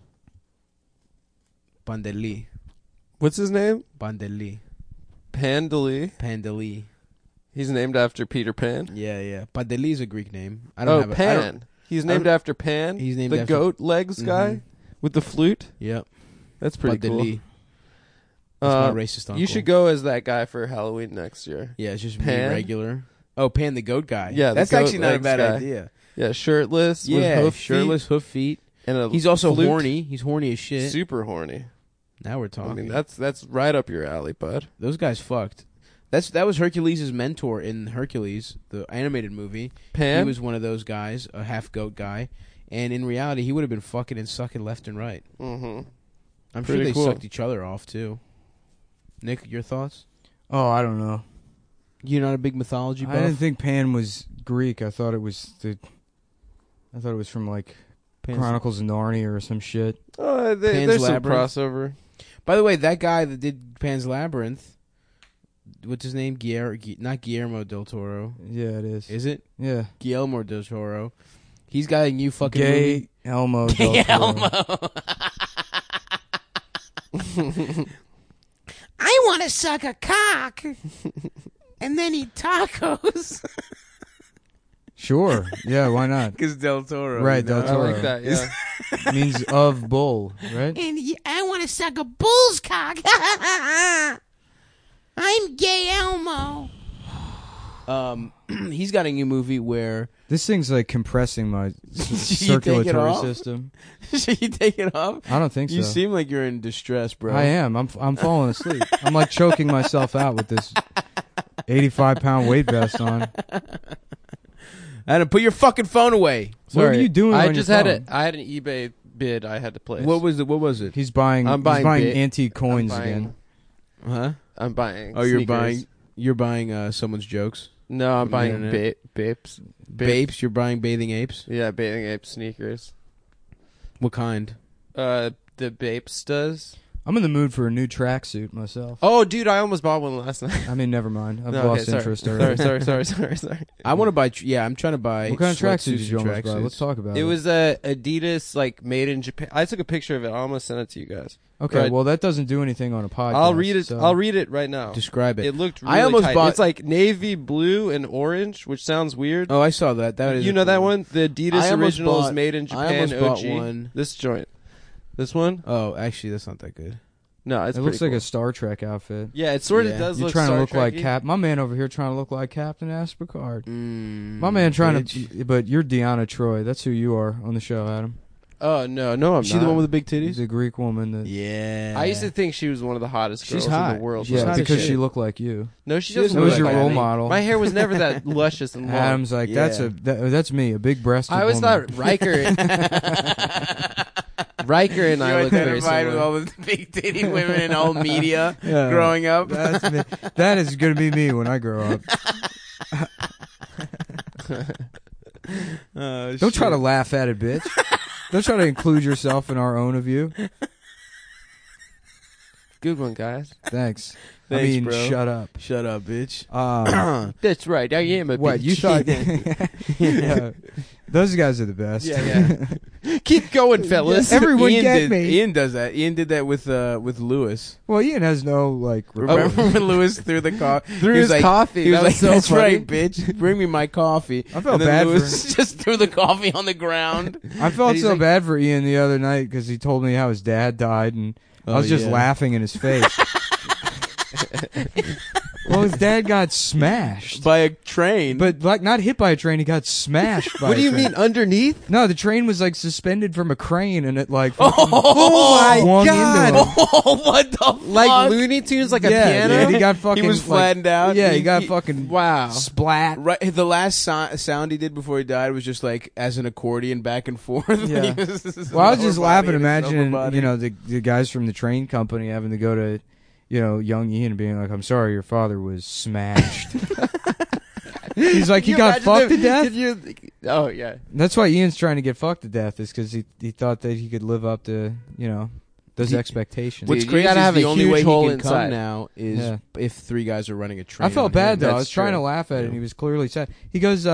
Pandeli. What's his name? Pandeli. Pandeli. He's named after Peter Pan. Yeah. Pandeli is a Greek name. I Oh, don't have Pan. He's named after Pan. He's named the after- goat legs guy with the flute. Yep. That's pretty Pandeli. cool. That's my racist uncle. You should go as that guy for Halloween next year. Yeah, it's just Pan? me regular. Oh, Pan the goat guy. Yeah, the that's goat actually not a legs bad guy. idea. Yeah, shirtless. Yeah, with hoof shirtless, hoof feet. feet, and He's also flute. horny. He's horny as shit. Super horny. Now we're I talking. mean, that's right up your alley, bud. Those guys fucked. That was Hercules' mentor in Hercules, the animated movie. Pan. He was one of those guys, a half goat guy, and in reality, he would have been fucking and sucking left and right. Mm-hmm. I'm Pretty sure they cool. sucked each other off too. Nick, your thoughts? Oh, I don't know. You're not a big mythology buff? I didn't think Pan was Greek. I thought it was from like Chronicles of Narnia or some shit. Oh, Pan's there's some Labyrinth. crossover. By the way, that guy that did Pan's Labyrinth, what's his name? Not Guillermo del Toro. Yeah, it is. Is it? Yeah. Guillermo del Toro. He's got a new fucking Gay movie. Elmo. Gay Del Toro. Elmo. I want to suck a cock and then eat tacos. Sure. Yeah, why not? Because Del Toro. Right, Del I Toro. like that. Yeah. Means of bull, right? And I want to suck a bull's cock. I'm Gay Elmo. He's got a new movie where This thing's like compressing my Should you take it circulatory off? system. should you take it off? I don't think so. You seem like you're in distress, bro. I am. I'm falling asleep. I'm like choking myself out with this 85-pound weight vest on. Adam, put your fucking phone away. What are you doing I on just your had phone? I had an eBay bid I had to place. What was it? He's buying. I'm buying he's buying ba- antique coins I'm buying- again. Huh? I'm buying. Oh, you're sneakers. buying someone's jokes. No, I'm from the buying internet? Bapes. Bapes. You're buying bathing apes. Yeah, bathing ape sneakers. What kind? The Bapes does. I'm in the mood for a new tracksuit myself. Oh, dude, I almost bought one last night. I mean, never mind. I've No, lost okay, interest already. Sorry. I want to buy. I'm trying to buy. What kind of tracksuit did sweatsuits you and almost buy? tracksuits. Let's talk about it. It was Adidas, like made in Japan. I took a picture of it. I almost sent it to you guys. Okay, Right. well, that doesn't do anything on a podcast. I'll read it. so- I'll read it right now. Describe it. It looked really I almost tight. bought- It's like navy blue and orange, which sounds weird. Oh, I saw that. That is. You a know cool that one? The Adidas I almost Originals bought- made in I Japan almost bought OG. one. This joint. This one? Oh, actually, that's not that good. No, it's It pretty looks like cool. a Star Trek outfit. Yeah, it sort of Yeah. does You're look trying to Star look like Trek-y. Cap. My man over here trying to look like Captain Ash Picard. My My man trying to, but you're Deanna Troy. That's who you are on the show, Adam. Oh, no, I'm Is she not. the one with the big She's titties? a Greek woman that. Yeah. I used to think she was one of the hottest She's girls in hot. the world. She's Yeah, hot as because shit. she looked like you. No, she She doesn't That doesn't was look your like role me. model. My hair was never that luscious and long. Adam's like, Yeah. that's me, a big breasted I always woman. thought Riker and I look very similar. all the big titty women in all media Yeah. growing up. That's me. That is going to be me when I grow up. Don't try to laugh at it, bitch. Don't try to include yourself in our own of you. Good one, guys. Thanks. I Thanks, mean, bro. shut up. Shut up, bitch. That's right. I am a What bitch. you thought? Yeah. Those guys are the best. Yeah. Keep going, fellas. Everyone Ian get did, me. Ian does that. Ian did that with Lewis. Well, Ian has no like. Remember when Lewis threw the coffee? Threw his coffee. He was That like, was so "That's funny." right, bitch. Bring me my coffee." I felt and then bad for Lewis just threw the coffee on the ground. I felt And he's so like- bad for Ian the other night because he told me how his dad died, and I was just laughing in his face. Well, his dad got smashed, by a train. but like not hit by a train. He got smashed by. What do a you train. mean underneath? No, the train was like suspended from a crane, and it like Oh my swung God. into him. oh, what the fuck? Like Looney Tunes, like a Yeah, piano. dude, he got fucking. He was like- flattened out. Yeah, he got fucking Wow. splat. Right, the last sound he did before he died was just like as an accordion back and forth. Yeah. He was- Well, I was just lower laughing, body and his upper imagining body. you know the guys from the train company having to go to, you know, young Ian being like, "I'm sorry, your father was smashed." He's like, he Can you got imagine fucked to them- death. if you- oh yeah. That's why Ian's trying to get fucked to death, is because he thought that he could live up to, you know, those Dude, expectations. What's Dude, you crazy gotta is have the a only huge way hole he can inside. come now is Yeah. if three guys are running a train. I felt on bad him. though. I That's was trying to true. laugh at it, Yeah. and he was clearly sad. He goes,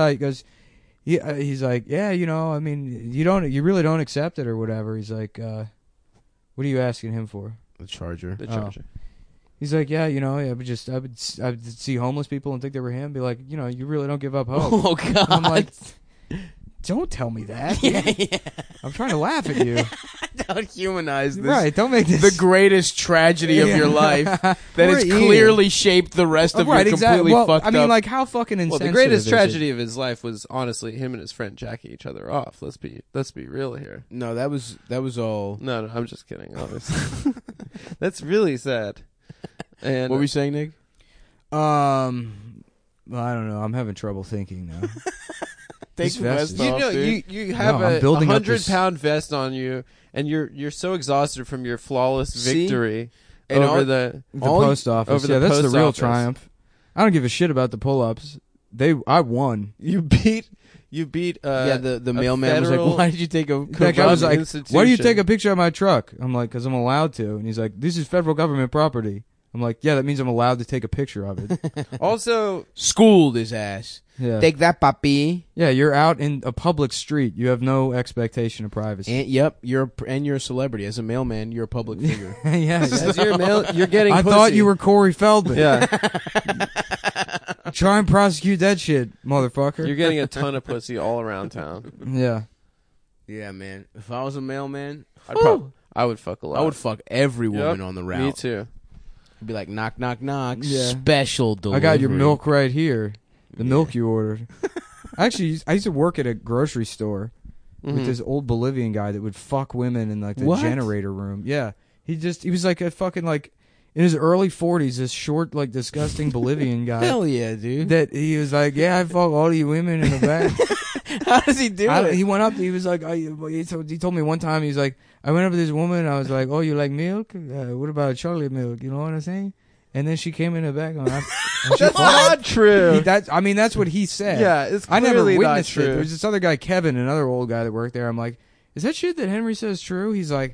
he's like, yeah, you know, I mean, you really don't accept it or whatever. He's like, what are you asking him for? The Charger. The Oh. Charger. He's like, yeah, you know, I would see homeless people and think they were him. Be like, you know, you really don't give up hope. Oh God! I'm like, don't tell me that. yeah. I'm trying to laugh at you. Don't humanize this. Right? Don't make this The greatest tragedy of your life that Poor has Ian. clearly shaped the rest of right, your completely exactly. Well, fucked I mean, up. like, how fucking Well, insensitive the greatest is it? tragedy of his life was honestly him and his friend jacking each other off. Let's be real here. No, that was all. No, I'm just kidding. Obviously, that's really sad. And What were you saying, Nick? Well, I don't know. I'm having trouble thinking now. Take This the vest vest is- you off, know, dude. you have No, I'm a building up this- 100-pound vest on you, and you're so exhausted from your flawless See? victory And over all- the. The All- post office. over the Yeah, that's the post real office. triumph. I don't give a shit about the pull-ups. I won. You beat. Yeah, the a mailman was federal- like, "Why did you take a?" That guy was like, institution. "Why do you take a picture of my truck?" I'm like, "Cause I'm allowed to." And he's like, "This is federal government property." I'm like, "Yeah, that means I'm allowed to take a picture of it." Also, Schooled his ass. Yeah, Take that, papi. yeah. You're out in a public street. You have no expectation of privacy. And yep, you're a celebrity. As a mailman, you're a public figure. yeah, as you're getting. I pussy. thought you were Corey Feldman. Yeah, Try and prosecute that shit, motherfucker. you're getting a ton of pussy all around town. Yeah. Yeah, man. If I was a mailman, I would fuck a lot. I would fuck every woman Yep, on the route. Me too. I'd be like, knock, knock, knock. Yeah. Special delivery. I got your milk right here. The milk you ordered. Actually, I used to work at a grocery store with Mhm. this old Bolivian guy that would fuck women in like the What? generator room. Yeah. He was like a fucking like in his early 40s, this short, like disgusting Bolivian guy. Hell yeah, dude. That he was like, yeah, I fuck all you women in the back. How does he do it? He went up. He was like, he told me one time. He's like, I went up to this woman. I was like, oh, you like milk? What about chocolate milk? You know what I'm saying? And then she came in the back. That's not true. That's what he said. Yeah, it's I clearly never not witnessed it. true. There was this other guy, Kevin, another old guy that worked there. I'm like, is that shit that Henry says true? He's like,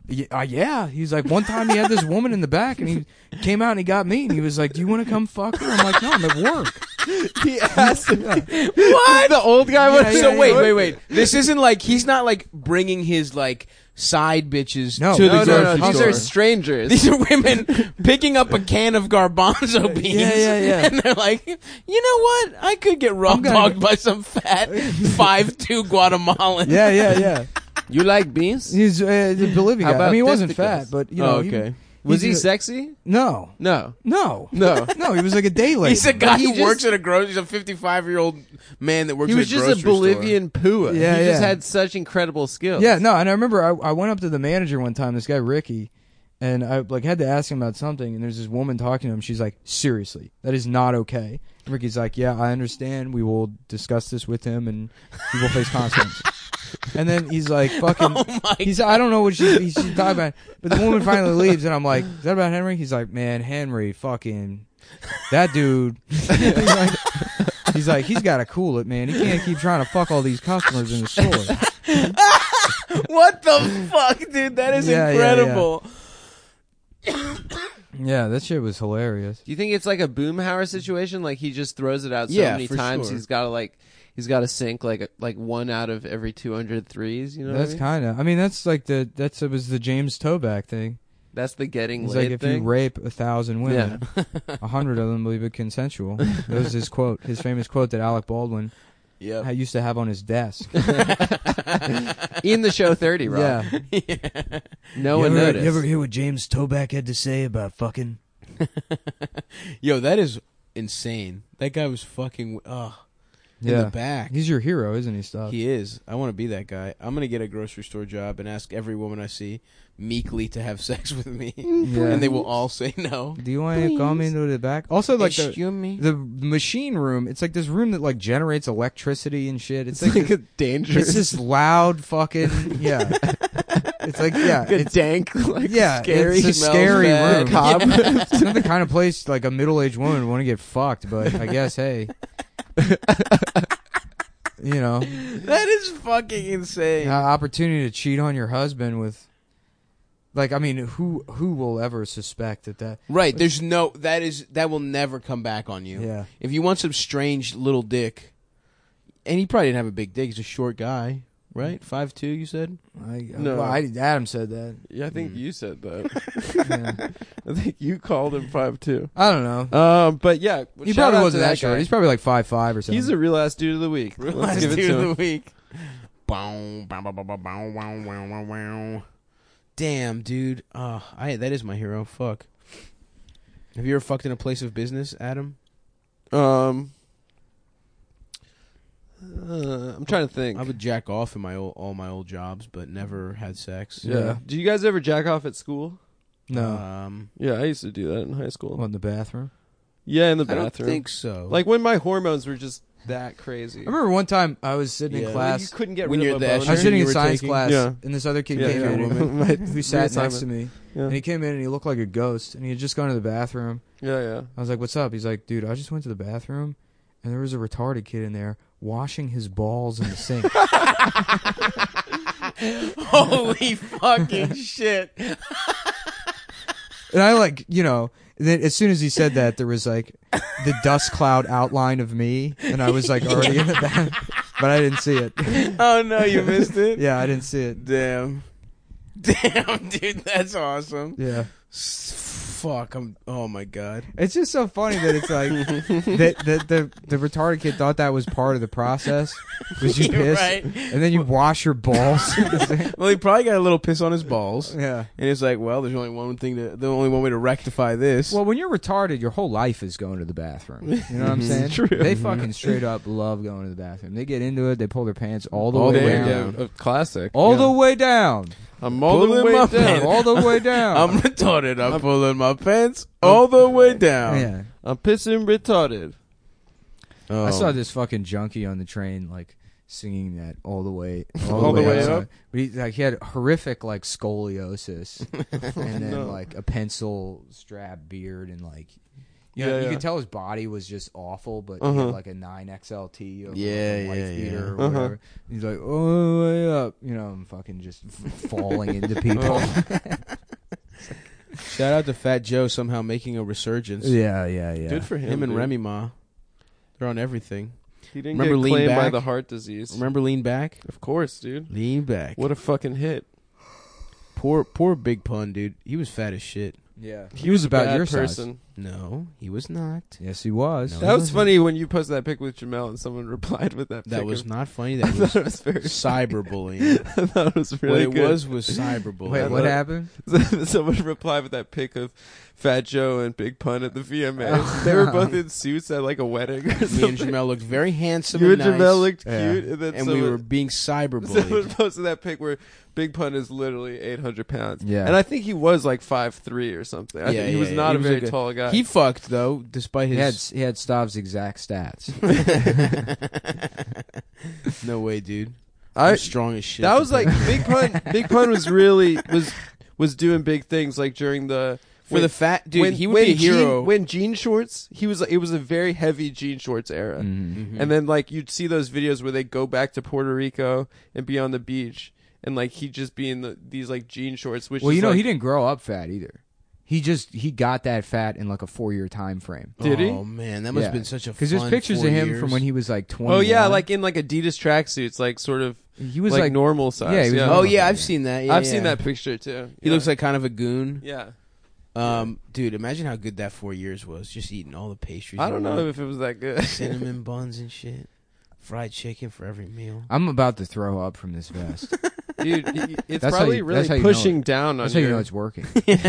Yeah. He's like, one time he had this woman in the back, and he came out and he got me, and he was like, do you want to come fuck her? I'm like, no, I'm at work. He asked What? the old guy Yeah, was yeah, So yeah. wait. This isn't like he's not like bringing his like side bitches No. to the No, grocery These store. are strangers. These are women picking up a can of garbanzo beans. Yeah. And they're like, you know what? I could get raw I'm gonna- dogged by some fat 5'2" Guatemalan. Yeah. You like beans? He's the Bolivian How guy. I about mean, he wasn't testicles? fat, but you know. Oh, okay. Was he he's a- sexy? No. No. No. No. No, he was like a day late. He's a guy he who just- works at a grocery. He's a 55-year-old man that works He at was a just grocery a Bolivian pua. Yeah, he just yeah. had such incredible skills. Yeah, no, and I remember I went up to the manager one time, this guy Ricky, and I like had to ask him about something, and there's this woman talking to him. She's like, seriously, that is not okay. And Ricky's like, yeah, I understand. We will discuss this with him, and he will face consequences. And then he's like, fucking, Oh my he's, I don't know what she's talking about, but the woman finally leaves, and I'm like, is that about Henry? He's like, man, Henry, fucking, that dude. He's like, he's got to cool it, man. He can't keep trying to fuck all these customers in the store. What the fuck, dude? That is Yeah, yeah, incredible. Yeah, that shit was hilarious. Do you think it's like a Boomhauer situation? Like he just throws it out so Yeah, many for times, sure. he's got to sink like one out of every 200 threes. You know, That's what I mean? kind of. I mean, that's like it was the James Toback thing. That's the getting It's laid like if thing. you rape 1,000 women, 100 of them believe it consensual. That was his quote, his famous quote that Alec Baldwin Yep. used to have on his desk. In the show 30, Rob. Yeah. No one noticed. You ever hear what James Toback had to say about fucking? Yo, that is insane. That guy was fucking in Yeah. the back. He's your hero, isn't he, Stuff? He is. I want to be that guy. I'm gonna get a grocery store job and ask every woman I see meekly to have sex with me, Yeah. and they will all say no. Do you want to come into the back? Also, like Excuse me. the machine room, it's like this room that like generates electricity and shit. It's It's like like a dangerous, it's this loud fucking It's like a dank, like scary, it's a smells scary bad room. cobwebs. It's not the kind of place like a middle-aged woman would want to get fucked, but I guess hey, you know, That is fucking insane. opportunity to cheat on your husband with, like, I mean, who will ever suspect that? Right. There's no. That will never come back on you. Yeah. If you want some strange little dick, and he probably didn't have a big dick. He's a short guy, right? 5'2", you said. No. Adam said that. Yeah, I think you said that. Yeah. I think you called him 5'2". I don't know. But yeah, He shout probably out wasn't to that short. guy. He's probably like 5'5" or something. He's a real ass dude of the week. Let's give it to him. week. Bow, bow, bow, bow, bow, bow, wow, wow, wow, wow. Damn, dude. That is my hero. Fuck. Have you ever fucked in a place of business, Adam? I'm trying to think. I would jack off in all my old jobs, but never had sex. Yeah. Do you guys ever jack off at school? No. Yeah, I used to do that in high school. What, in the bathroom? Yeah, in the I bathroom. don't think so. Like when my hormones were just that crazy. I remember one time I was sitting Yeah. in Like, class. you couldn't get When rid you're of a at the boner. I was sitting you in were science taking? class, Yeah. and this other kid Yeah, came yeah. in My who sat next reassignment. to me. Yeah. And he came in and he looked like a ghost, and he had just gone to the bathroom. Yeah. I was like, "What's up?" He's like, "Dude, I just went to the bathroom, and there was a retarded kid in there washing his balls in the sink." Holy fucking shit. And I like, then as soon as he said that, there was like the dust cloud outline of me, and I was like already in the bath, but I didn't see it. Oh no, you missed it? Yeah, I didn't see it. Damn, dude, that's awesome. Yeah. Fuck, oh my god. It's just so funny that it's like that the retarded kid thought that was part of the process. Was you You're piss, right. and then you wash your balls. Well, he probably got a little piss on his balls. Yeah. And it's like, well, there's only one way to rectify this. Well, when you're retarded, your whole life is going to the bathroom. You know what I'm saying? True. They fucking straight up love going to the bathroom. They get into it. They pull their pants all the All way the way down. down. Classic. All the way down. I'm all the Pulling way my down. pants. All the way down. I'm retarded. I'm pulling my pants all the way down. Yeah. I'm pissing retarded. Oh. I saw this fucking junkie on the train, like singing that all the way, All the way outside. up? But he had horrific like scoliosis, and then No. like a pencil strap beard, and like You know, Yeah, you yeah. could tell his body was just awful, but he Uh-huh. had like a 9XLT over Yeah, like a wife yeah, beater yeah. or whatever. He's like, oh, way up. You know, and fucking just falling into people. Shout out to Fat Joe somehow making a resurgence. yeah. Good for him. Him and dude. Remy Ma. They're on everything. He didn't Remember get Lean claimed by Back? the heart disease. Remember Lean Back? Of course, dude. Lean Back. What a fucking hit. Poor Big Pun, dude. He was fat as shit. Yeah. He was about bad your person. size. No, he was not. Yes, he was. No, That was funny when you posted that pic with Jamel and someone replied with that. That pic was of- not funny. I That was thought it was very. cyberbullying. I thought it was really what it good. was cyberbullying. Wait, what happened? Someone replied with that pic of Fat Joe and Big Pun at the VMAs. They were both in suits at like a wedding or Me something. and Jamel looked very handsome You and and nice, Jamel looked Yeah. cute, and then and someone, we were being someone cyberbullied. posted that pic where Big Pun is literally 800 pounds. Yeah. And I think he was like 5'3" or something. I think he was not a very like tall guy. He fucked though, despite He had his. he had Stav's exact stats. No way, dude. I'm I strong as shit. that was like Big Pun. Big Pun was really was doing big things like during the for the fat dude. He would be a hero. when jean shorts. He was. It was a very heavy jean shorts era. Mhm. And then like you'd see those videos where they go back to Puerto Rico and be on the beach, and like he'd just be in these like jean shorts. Which Well, is you know, like, he didn't grow up fat either. He got that fat in like a 4-year time frame. Did he? Oh man, that must have been such a. Because there's fun pictures 4 of him years. from when he was like 20. Oh yeah, like in like Adidas tracksuits, like sort of he was like, like normal size. yeah, he was yeah. Oh normal. yeah, I've Yeah. seen that. Yeah, I've yeah. seen that picture too. He looks like kind of a goon. yeah. Dude, imagine how good that 4 years was. Just eating all the pastries. I don't and all know if it was that good. cinnamon buns and shit. Fried chicken for every meal. I'm about to throw up from this vest. Dude, it's That's how probably you- really that's how you know pushing it. down on That's how you your. know it's working.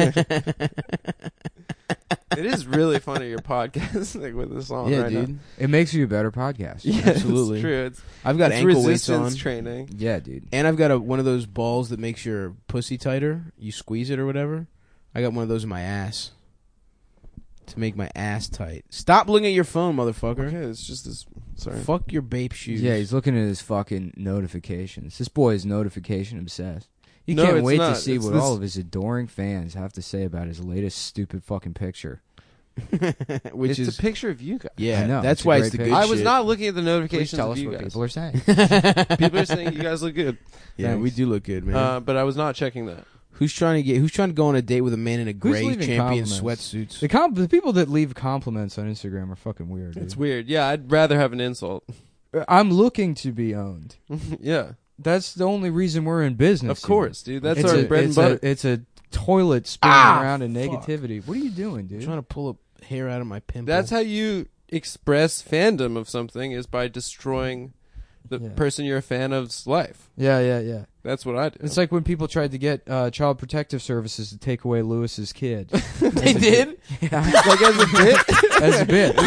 It is really funny your podcast like with the song Yeah, right dude. now. It makes you a better podcast. Yeah, Absolutely. it's true. It's, I've got it's ankle weights resistance on. training. Yeah, dude. And I've got one of those balls that makes your pussy tighter. You squeeze it or whatever. I got one of those in my ass to make my ass tight. Stop looking at your phone, motherfucker. Okay, it's just this. Sorry. Fuck your babe shoes. Yeah, he's looking at his fucking notifications. This boy is notification obsessed. You No, can't it's wait not. to see It's what this- all of his adoring fans have to say about his latest stupid fucking picture. Which It's is a picture of you guys. yeah. I know, That's it's a why great it's the picture. good I was shit. not looking at the Please notifications tell of us you what guys. people are saying. People are saying you guys look good, Yeah, we Thanks. do look good, man. but I was not checking that. Who's trying to go on a date with a man in a gray leaving champion compliments? sweatsuits? The people that leave compliments on Instagram are fucking weird. Dude. It's weird. Yeah, I'd rather have an insult. I'm looking to be owned. Yeah, That's the only reason we're in business. of course, dude. That's It's our a, bread and it's butter. it's a toilet spinning around in fuck. negativity. What are you doing, I'm dude? trying to pull a hair out of my pimple. That's how you express fandom of something is by destroying the Yeah. person you're a fan of's life. Yeah. That's what I do. It's like when people tried to get Child Protective Services to take away Lewis's kid. they did. Yeah, Like as a bit. as a bit.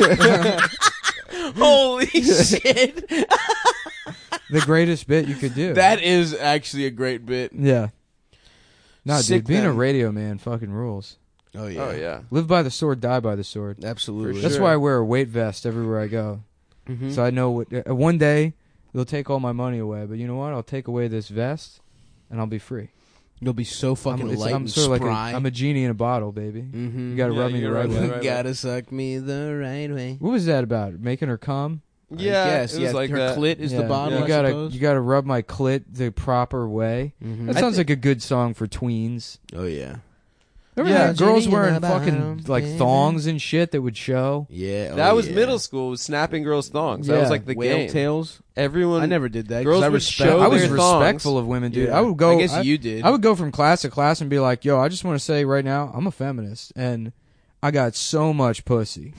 Holy shit! The greatest bit you could do. That is actually a great bit. Yeah. No, Sick dude, being a them. radio man fucking rules. Oh yeah. Oh yeah. Live by the sword, die by the sword. Absolutely. For That's sure. why I wear a weight vest everywhere I go. Mhm. So I know what. One day they'll take all my money away, but you know what? I'll take away this vest, and I'll be free. You'll be so fucking light I'm and sort of spry. like I'm a genie in a bottle, baby. Mm-hmm. You gotta Yeah, rub me the you're right right, way. right. Gotta suck me the right way. What was that about? Making her come? Yeah, Yes, it was like her that. clit is the Yeah. bottom. Yeah. I You suppose. gotta rub my clit the proper way. Mhm. That sounds like a good song for tweens. Oh yeah. Remember Yeah, that? Girls Jenny in wearing the bottom, fucking like baby. thongs and shit that would show. Yeah. That oh, was yeah. middle school. Was snapping girls' thongs. That was Yeah. like the Whale game. tails. Everyone. I never did that. 'cause Girls I would respect. show I was their respectful thongs. of women, dude. Yeah. I would go. I guess you did. I would go from class to class and be like, "Yo, I just want to say right now, I'm a feminist, and I got so much pussy."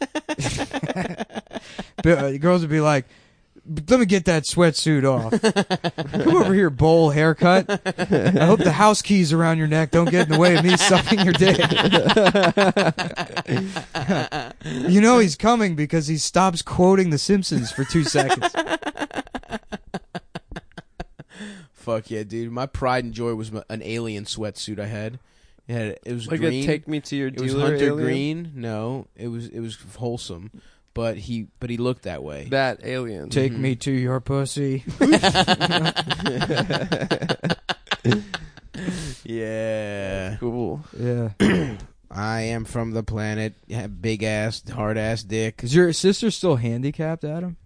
Girls would be like, "Let me get that sweatsuit off. Come over here, bowl haircut. I hope the house keys around your neck don't get in the way of me sucking your dick." You know he's coming because he stops quoting The Simpsons for 2 seconds. Fuck yeah, dude. My pride and joy was an alien sweatsuit I had. It was like green. a take me to your It was dealer. hunter alien? green. No, it was wholesome, but he looked that way. That alien. Take me to your pussy. Yeah. Cool. Yeah. I am from the planet. Big ass, hard ass dick. Is your sister still handicapped, Adam?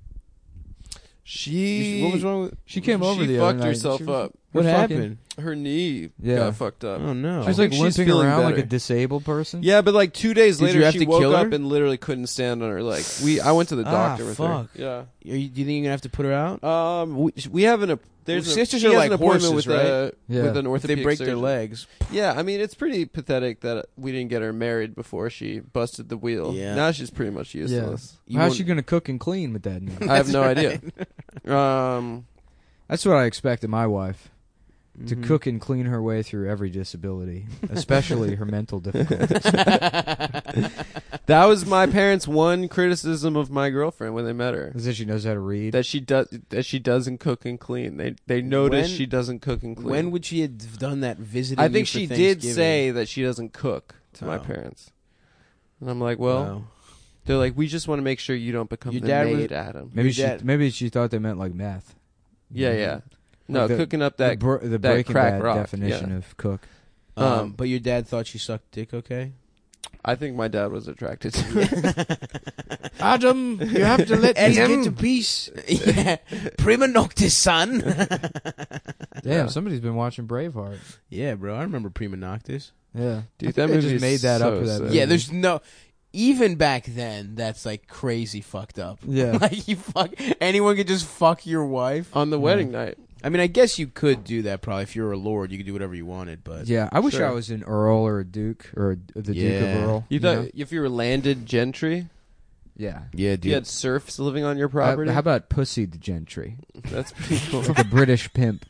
She What was wrong with? She came over the She other fucked night. herself She was- up. What fucking- happened? Her knee Yeah. got fucked up. Oh no! She was I like think she's limping feeling around like better. a disabled person. Yeah, but like 2 days Did later, you have she to woke kill up her? and literally couldn't stand on her legs. I went to the doctor with fuck. her. Do you think you're gonna have to put her out? Yeah. We have there's Well, a, sisters she are has like an appointment horses, with right? Yeah. with an If they orthopedic break their surgeon. legs, Yeah, I mean it's pretty pathetic that we didn't get her married before she busted the wheel. Yeah. Now she's pretty much useless. You How's won't- she gonna cook and clean with that? Now? I have no idea. That's what I expect of my wife. To Mhm. cook and clean her way through every disability, especially her mental difficulties. That was my parents' one criticism of my girlfriend when they met her. Is that she knows how to read? That she doesn't cook and clean. They notice When- she doesn't cook and clean. When would she have done that? Visiting? I think you for she did Thanksgiving? say that she doesn't cook to my Oh. parents. And I'm like, well, Wow. they're like, we just want to make sure you don't become Your the dad was- maid, Adam. maybe Your dad- she thought they meant like meth. Yeah. No, Like the- cooking up The, that. the that Breaking crack Bad rock, definition yeah. of cook. But your dad thought she sucked dick. Okay. I think my dad was attracted to me. Adam, you have to let me get to peace. Yeah, prima noctis, son. Damn, somebody's been watching Braveheart. Yeah, bro. I remember prima noctis. Yeah, Dude, I that think they movie just is made that up so for that. sick. movie. Yeah, there's no. Even back then, that's like crazy fucked up. Yeah. Like you fuck anyone could just fuck your wife. On the wedding night. I mean, I guess you could do that probably if you were a lord. You could do whatever you wanted, but Yeah, I wish Sure. I was an earl or a duke or the Duke Yeah. of Earl. You know? thought if you were landed gentry, Yeah. yeah, if you had serfs living on your property, How about Pussy the Gentry? that's pretty cool. Like a British pimp.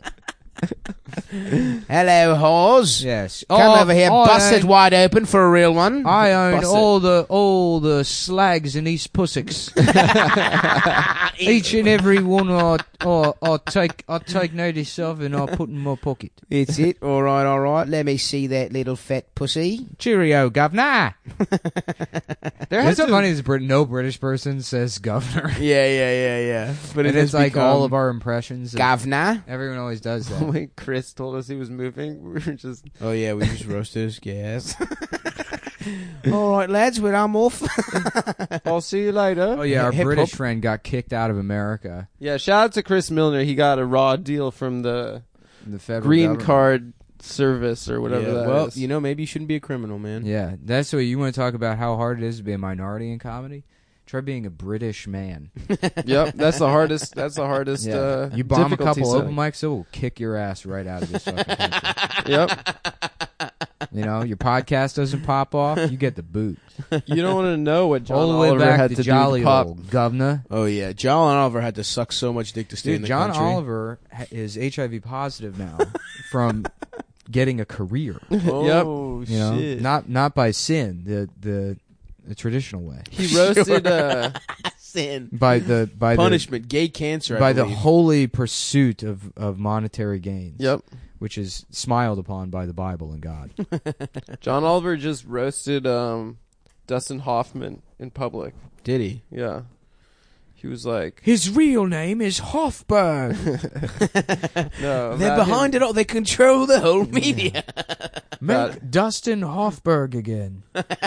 Hello, whores. Yes. Come over here, bust it wide open for a real one. I own Bust it. all the slags in East Pussocks. Each and every one I take notice of and I put in my pocket. It's it. All right. Let me see that little fat pussy. Cheerio, governor. There It's has so to- funny is no British person says governor. Yeah. But And it's like all of our impressions. governor. Everyone always does that. When Chris told us he was moving, we were just Oh yeah, we just roasted his gas. All right, lads, well, I'm off. I'll see you later. Oh yeah, our Hip British hop. friend got kicked out of America. Yeah, shout out to Chris Milner. He got a raw deal from the The federal green government. card service or whatever Yeah, that well, is. maybe you shouldn't be a criminal, man. Yeah, that's what you want to talk about. How hard it is to be a minority in comedy. Try being a British man. Yep, that's the hardest. That's the hardest. Yeah. You bomb a difficulty couple setting. open mics, it will kick your ass right out of this fucking country. Yep. You know, your podcast doesn't pop off, you get the boot. You don't want to know what John All the way Oliver back had to to Jolly do to pop. old governor. Oh yeah, John Oliver had to suck so much dick to stay in Dude, the John country. Oliver is HIV positive now from getting a career. Oh You know, shit! not by sin, the traditional way. He roasted. Sin, By the punishment, gay cancer. I by the believe. holy pursuit of monetary gains. Yep. Which is smiled upon by the Bible and God. John Oliver just roasted Dustin Hoffman in public. Did he? Yeah. He was like, His real name is Hofberg. no. They're behind it all. They control the whole media. Make Dustin Hofberg again.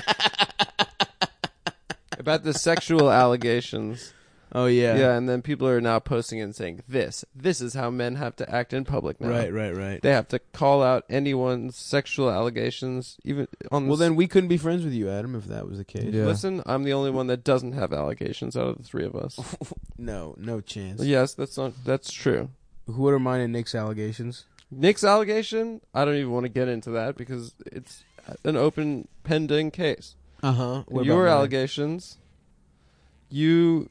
About the sexual allegations. Oh yeah. Yeah, and then people are now posting and saying, this is how men have to act in public now. Right. They have to call out anyone's sexual allegations, even on Well, then we couldn't be friends with you, Adam, if that was the case. Yeah. Listen, I'm the only one that doesn't have allegations out of the three of us. No chance. Yes, that's true. What are mine and Nick's allegations? Nick's allegation, I don't even want to get into that because it's an open pending case. Uh-huh. Your allegations, you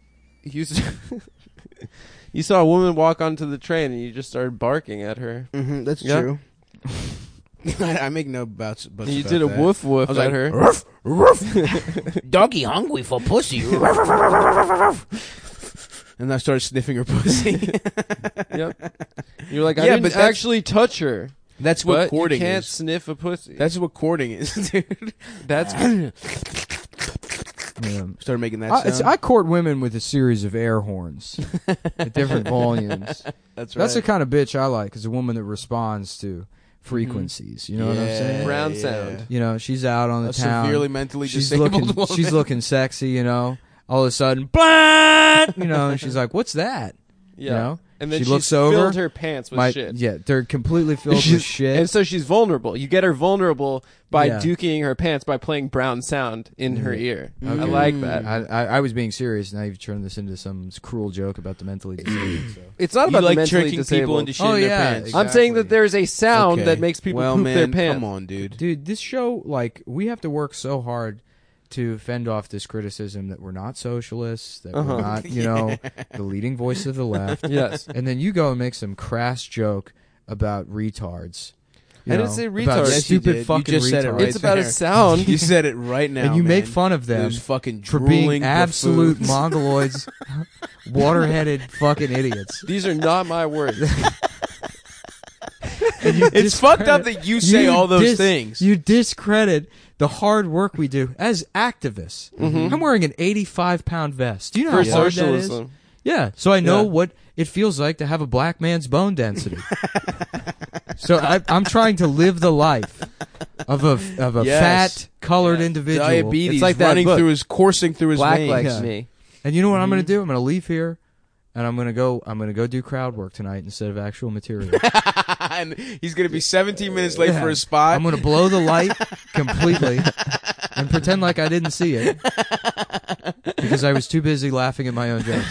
you saw a woman walk onto the train and you just started barking at her. Mm-hmm, that's Yeah. true. I make no buts And about you did a that. woof woof I was at like, her. "Ruff, ruff." Doggy hungry for pussy. Ruff, ruff, ruff, ruff, ruff, ruff. And I started sniffing her pussy. Yep. You're like, I Yeah, didn't but that's- actually touch her. That's what But you courting can't is. sniff a pussy. That's what courting is, dude. That's Yeah. Started making that sound. I court women with a series of air horns at different volumes. That's right. That's the kind of bitch I like, is a woman that responds to frequencies. You know what I'm saying? Brown sound. You know, she's out on the A town. severely mentally She's disabled looking, woman. she's looking sexy. You know, all of a sudden, blah, you know, and she's like, "What's that?" Yeah. You know, And then she she's looks over. filled her pants with shit. Yeah, they're completely filled with shit. And so she's vulnerable. You get her vulnerable by Yeah. dooking her pants by playing brown sound in her ear. I Okay. like that. I was being serious. Now you've turned this into some cruel joke about the mentally disabled. So. It's not You about like the mentally tricking disabled. people into shit Oh, in their yeah, pants. exactly. I'm saying that there's a sound Okay. that makes people well, poop man, their pants. come on, dude. Dude, this show, like, we have to work so hard to fend off this criticism that we're not socialists, that Uh-huh. we're not, you know, the leading voice of the left. Yes. And then you go and make some crass joke about retards. You I know, didn't say about retards. Yes, you stupid did. You fucking just said it retards. right It's about a there. sound. You said it right now, And you make man. fun of them Those fucking for drooling being absolute buffoons. mongoloids, water-headed fucking idiots. These are not my words. And you It's fucked up discredit- that you say all those things. You discredit the hard work we do as activists. I'm wearing an 85-pound vest. Do you know For how hard that is? socialism. Yeah, so I know Yeah. what it feels like to have a black man's bone density. So I'm trying to live the life of a Yes. fat, colored individual. Diabetes It's like that running book. through his coursing through his Black veins. likes Yeah. me. And you know what I'm going to do? I'm going to leave here, and I'm going to go do crowd work tonight instead of actual material. And he's gonna be 17 minutes late Yeah. for his spot. I'm going to blow the light completely and pretend like I didn't see it because I was too busy laughing at my own jokes.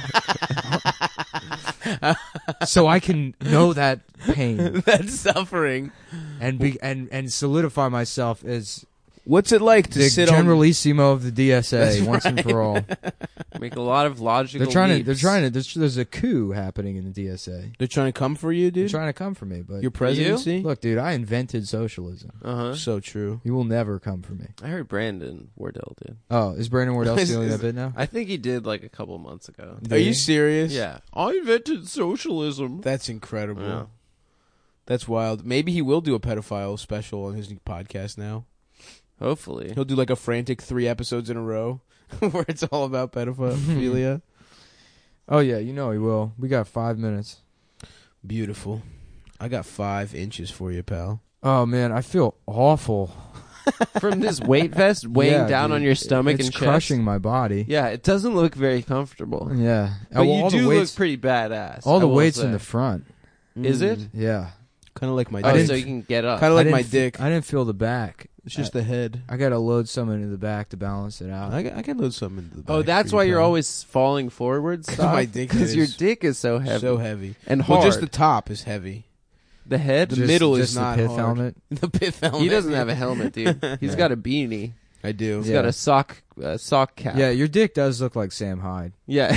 So I can know that pain That's suffering. and be and solidify myself as What's it like to the sit generalissimo of the DSA once and for all. Make a lot of logical They're trying leaps. to. There's a coup happening in the DSA. They're trying to come for you, They're dude. trying to come for me, but Your presidency. look, dude, I invented socialism. Uh-huh. So true. You will never come for me. I heard Brandon Wardell did. Oh, is Brandon Wardell stealing that bit now? I think he did like a couple months ago. Are you serious? Yeah. I invented socialism. That's incredible. Yeah. That's wild. Maybe he will do a pedophile special on his new podcast now. Hopefully. He'll do like a frantic 3 episodes in a row where it's all about pedophilia. Oh yeah, you know he will. We got 5 minutes. Beautiful. I got 5 inches for you, pal. Oh man, I feel awful. From this weight vest weighing Yeah, down dude. on your stomach It's and chest. crushing my body. Yeah, it doesn't look very comfortable. Yeah, But Well, you all do the weights, look pretty badass. all I the will weights say. in the front. Is it? Yeah, Kind of like my Oh, dick. so you can get up. Kind of I like my didn't dick. I didn't feel the back. It's just the head. I gotta load some into the back to balance it out. I can load something into the back. Oh, that's for why you, you're pal. always falling forward. My dick Because your is dick is so heavy. so heavy. And hard. Well, just the top is heavy. The head? The middle is just not the pith hard. helmet. The pith helmet. He doesn't have a helmet, dude. He's got a beanie. I do. He's Yeah. got a sock cap. Yeah, your dick does look like Sam Hyde. Yeah.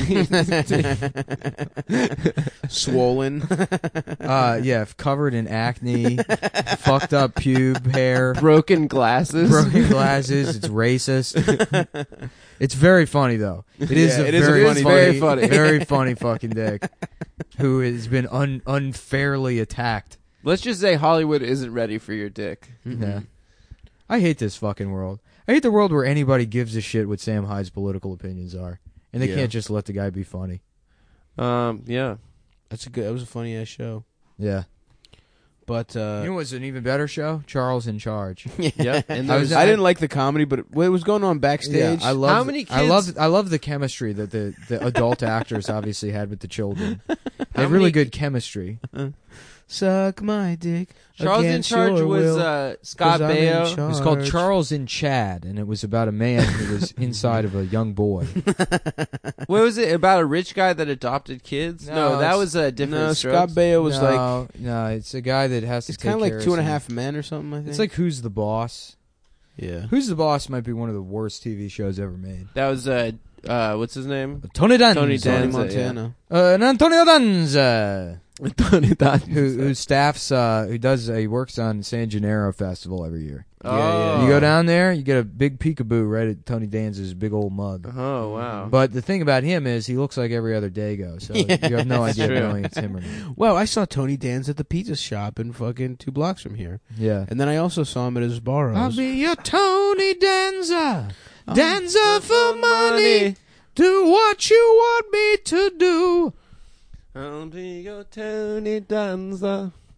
Swollen. Yeah, covered in acne, fucked up pube hair, Broken glasses. broken glasses. It's racist. It's very funny though. It is Yeah, a it is a very funny funny, dick. Very funny. very funny fucking dick who has been unfairly attacked. Let's just say Hollywood isn't ready for your dick. Yeah, I hate this fucking world. I hate the world where anybody gives a shit what Sam Hyde's political opinions are, and they Yeah. can't just let the guy be funny. Yeah. That was a funny ass show. Yeah. But You know what's an even better show? Charles in Charge. Yeah. And I was- there's- I didn't like the comedy, but what was going on backstage? Yeah, I love. How many I kids- love the chemistry that the adult actors obviously had with the children. They How have really many- good chemistry. Suck my dick. Charles in against Charge your was will, Scott 'cause I'm in Baio. It was called charge. Charles in Chad, and it was about a man who was inside of a young boy. What was it about? A rich guy that adopted kids? No, No, that it's- was a different. No, Strokes. Scott Baio was like no, it's a guy that has to. it's kind of like 2.5 Men or something. I think It's like Who's the Boss? yeah. Who's the Boss might be one of the worst TV shows ever made. That was what's his name? Tony Danza. Tony Tony Danza, Montana. And Antonio Danza. Tony Danza. who staffs he works on San Gennaro Festival every year. Oh. You go down there, you get a big peekaboo right at Tony Danza's big old mug. Oh wow. But the thing about him is he looks like every other Dago, so you have no idea true. knowing it's him or not. Well, I saw Tony Danza at the pizza shop in fucking 2 blocks from here, Yeah. and then I also saw him at his bar. I'll be your Tony Danza. Danza for money. Do what you want me to do. I'll be your Tony Danza.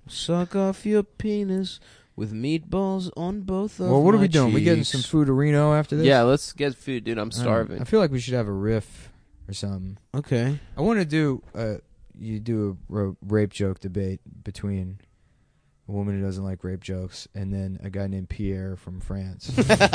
Suck off your penis with meatballs on both of Well, what are my we doing? We getting cheeks. some foodorino after this? Yeah, let's get food, dude. I'm I don't know. starving. I feel like we should have a riff or something. Okay. I want to do you do a rape joke debate between a woman who doesn't like rape jokes and then a guy named Pierre from France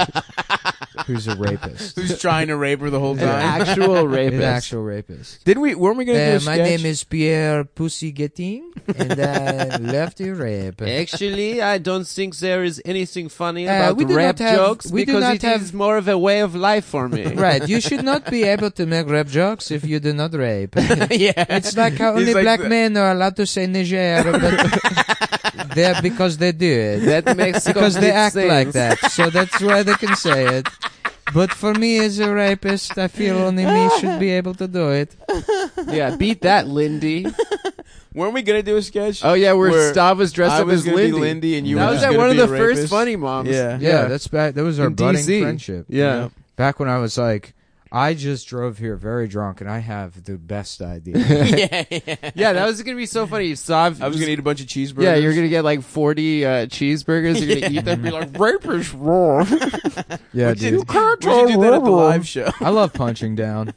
who's a rapist. Who's trying to rape her the whole An time? actual rapist. An actual rapist. Weren't we going to do a sketch? My name is Pierre Pussy Getting, and I love to rape. Actually, I don't think there is anything funny about we do rap not have- jokes we do because not it have- is more of a way of life for me. Right, you should not be able to make rape jokes if you do not rape. Yeah. It's like how He's only like black the- men are allowed to say Niger, but they're because they do it. That makes Because they complete act sense. like that, so that's why they can say it. But for me as a rapist, I feel only me should be able to do it. Yeah, beat that, Lindy. Weren't we going to do a sketch? Oh yeah, where Where Stav was dressed I up was as gonna be Lindy. Lindy and you that were was just at gonna one of be the a first rapist. Funny Moms. Yeah. Yeah, that's back. That was our In budding DC. friendship. Yeah. Yep. Back when I was like, I just drove here very drunk, and I have the best idea. yeah. Yeah, that was gonna be so funny. Stav, I was going to eat a bunch of cheeseburgers. Yeah, you're gonna get like 40 cheeseburgers. You're gonna eat them and be like, rape is wrong. Yeah, We should dude. do that at the live show. I love punching down.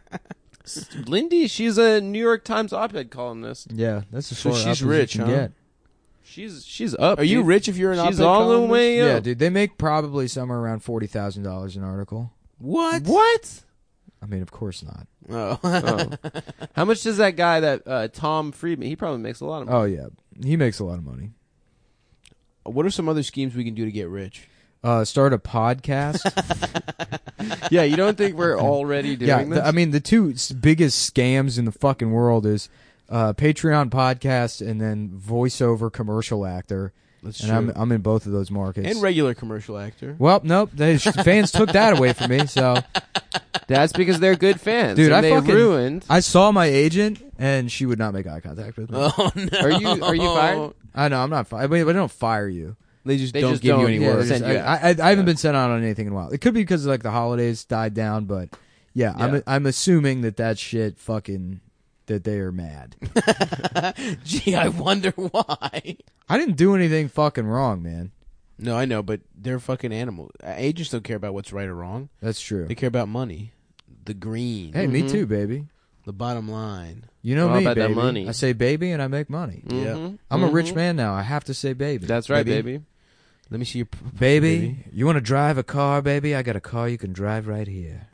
Lindy, she's a New York Times op-ed columnist. Yeah, that's the So far she's up as rich, you can huh? get. She's up. Are you dude. rich if you're an She's op-ed all the columnist? way Yeah, up. dude, they make probably somewhere around $40,000 an article. What? What? I mean, of course not. Oh. Oh. How much does that guy, that Tom Friedman? He probably makes a lot of money. Oh yeah, he makes a lot of money. What are some other schemes we can do to get rich? Start a podcast. Yeah, you don't think we're already doing Yeah, this? I mean, the two biggest scams in the fucking world is Patreon podcast and then voiceover commercial actor. That's And true. I'm in both of those markets. And regular commercial actor. Well, nope, the fans took that away from me. So That's because they're good fans. Dude, and I they fucking- ruined. I saw my agent, and she would not make eye contact with me. Oh no! Are you fired? I know I'm not. I mean, they don't fire you. They just They don't just give you don't- any yeah, work. they send you out. I haven't been sent out on anything in a while. It could be because like the holidays died down, but yeah, Yeah. I'm assuming that shit fucking that they are mad. Gee, I wonder why. I didn't do anything fucking wrong, man. No, I know, but they're fucking animals. Agents don't care about what's right or wrong. That's true. They care about money, the green, Hey, me Mhm. too, baby. the bottom line. You know All me, about that baby. money. I say baby and I make money. Mhm. I'm a rich Mhm. man now. I have to say baby. That's right, Baby. baby. Let me see your Baby, you want to drive a car, baby? I got a car you can drive right here.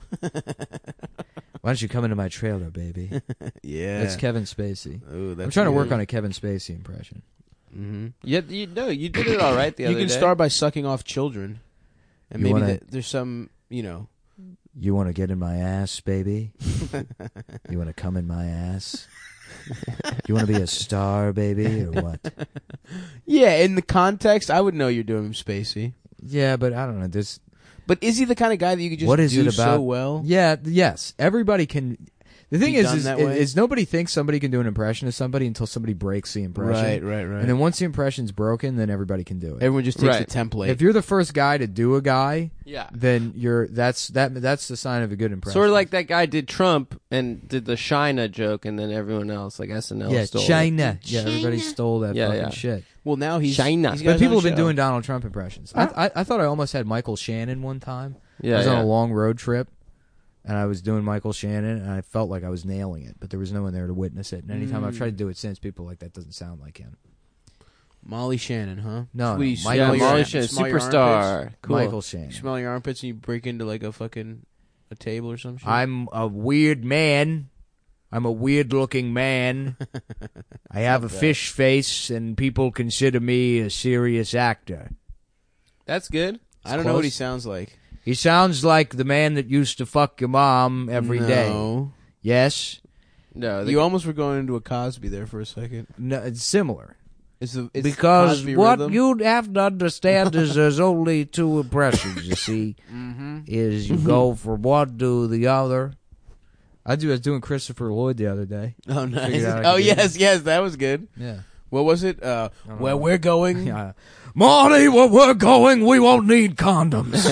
Why don't you come into my trailer, baby? Yeah, That's Kevin Spacey. Ooh, that's I'm trying to work weird. on a Kevin Spacey impression. Mm-hmm. Yeah, you did it all right the You other can day. start by sucking off children, and You maybe wanna- there's some, You want to get in my ass, baby? You want to come in my ass? You want to be a star, baby, or what? Yeah, in the context, I would know you're doing Spacey. Yeah, but I don't know. This. But is he the kind of guy that you could just What is do it about? so well? Yeah. Yes. Everybody can. The thing Be is, done is, that way? is nobody thinks somebody can do an impression of somebody until somebody breaks the impression. Right. And then once the impression's broken, then everybody can do it. Everyone just takes Right. the template. If you're the first guy to do a guy, Yeah. then that's the sign of a good impression. Sort of like that guy did Trump and did the China joke, and then everyone else, like SNL, yeah, stole it. China. Yeah, everybody stole that Yeah, fucking yeah. shit. well, now he's China. he's got But his people own have been show. doing Donald Trump impressions. I thought I almost had Michael Shannon one time. I Yeah, was on yeah. a long road trip, and I was doing Michael Shannon, and I felt like I was nailing it, but there was no one there to witness it. And anytime I've tried to do it since, people are like, that doesn't sound like him. Molly Shannon, huh? No, What do no, you Michael Yeah, smell your- Molly Shannon. Shannon, smell your armpits? superstar. Cool. Michael Shannon. You smell your armpits and you break into like a table or some shit. I'm a weird man. I'm a weird-looking man. I have a fish face, and people consider me a serious actor. That's good. I don't know what he close. sounds like He sounds like the man that used to fuck your mom every day. No. Yes? No, You almost were going into a Cosby there for a second. No, it's similar. It's Because Cosby what rhythm. you'd have to understand is there's only two impressions, you see. Is you go from one to the other. I was doing Christopher Lloyd the other day. Oh, nice. Figured out I Oh, could do yes, that was good. Yeah. What was it? Where we're going. Yeah. Marty, where we're going, we won't need condoms.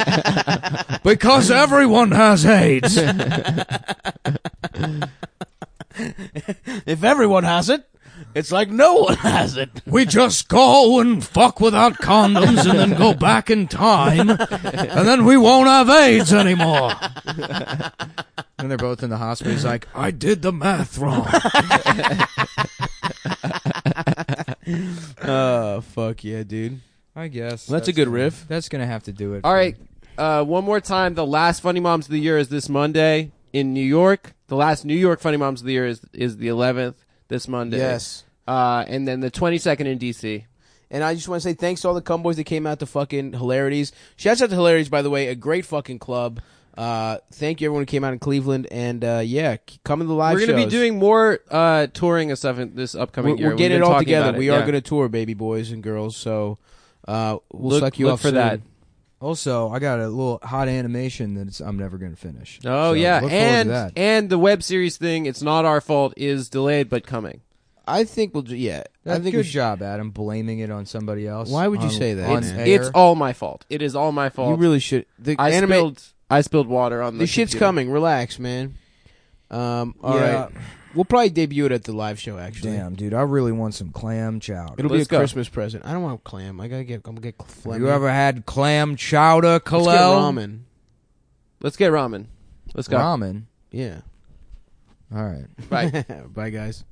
Because everyone has AIDS. If everyone has it, It's like no one has it. We just go and fuck without condoms and then go back in time, and then we won't have AIDS anymore. And they're both in the hospital. He's like, I did the math wrong. Oh, fuck yeah, dude. I guess. That's a good riff. That's going to have to do it. All right. One more time. The last Funny Moms of the Year is this Monday in New York. The last New York Funny Moms of the Year is the 11th this Monday. Yes. And then the 22nd in D.C. And I just want to say thanks to all the cumboys that came out to fucking Hilarities. Shouts out to Hilarities, by the way, a great fucking club. Thank you everyone who came out in Cleveland, and yeah, come to the live shows. We're going to be doing more touring and stuff in this upcoming year. We're getting it all together. We are yeah. going to tour, baby boys and girls. So we'll Look suck you up for soon. that. Also, I got a little hot animation that I'm never going to finish. Oh So yeah, look forward to that. and the web series thing. It's not our fault. Is delayed but coming. I think we'll do. Yeah, I think Good job, Adam, blaming it on somebody else. Why would you on- say that, on man? air. It's all my fault. It is all my fault. You really should. The I spilled water on the shit's computer. coming. Relax, man. All Yeah. right. We'll probably debut it at the live show. Actually, Damn, dude, I really want some clam chowder. it'll be a Let's go. Christmas present. I don't want clam. I'm gonna get phlegm. You ever had clam chowder, Let's get Kalel? ramen? Let's get ramen. Let's go. Ramen. Yeah. All right. Bye. Bye, guys.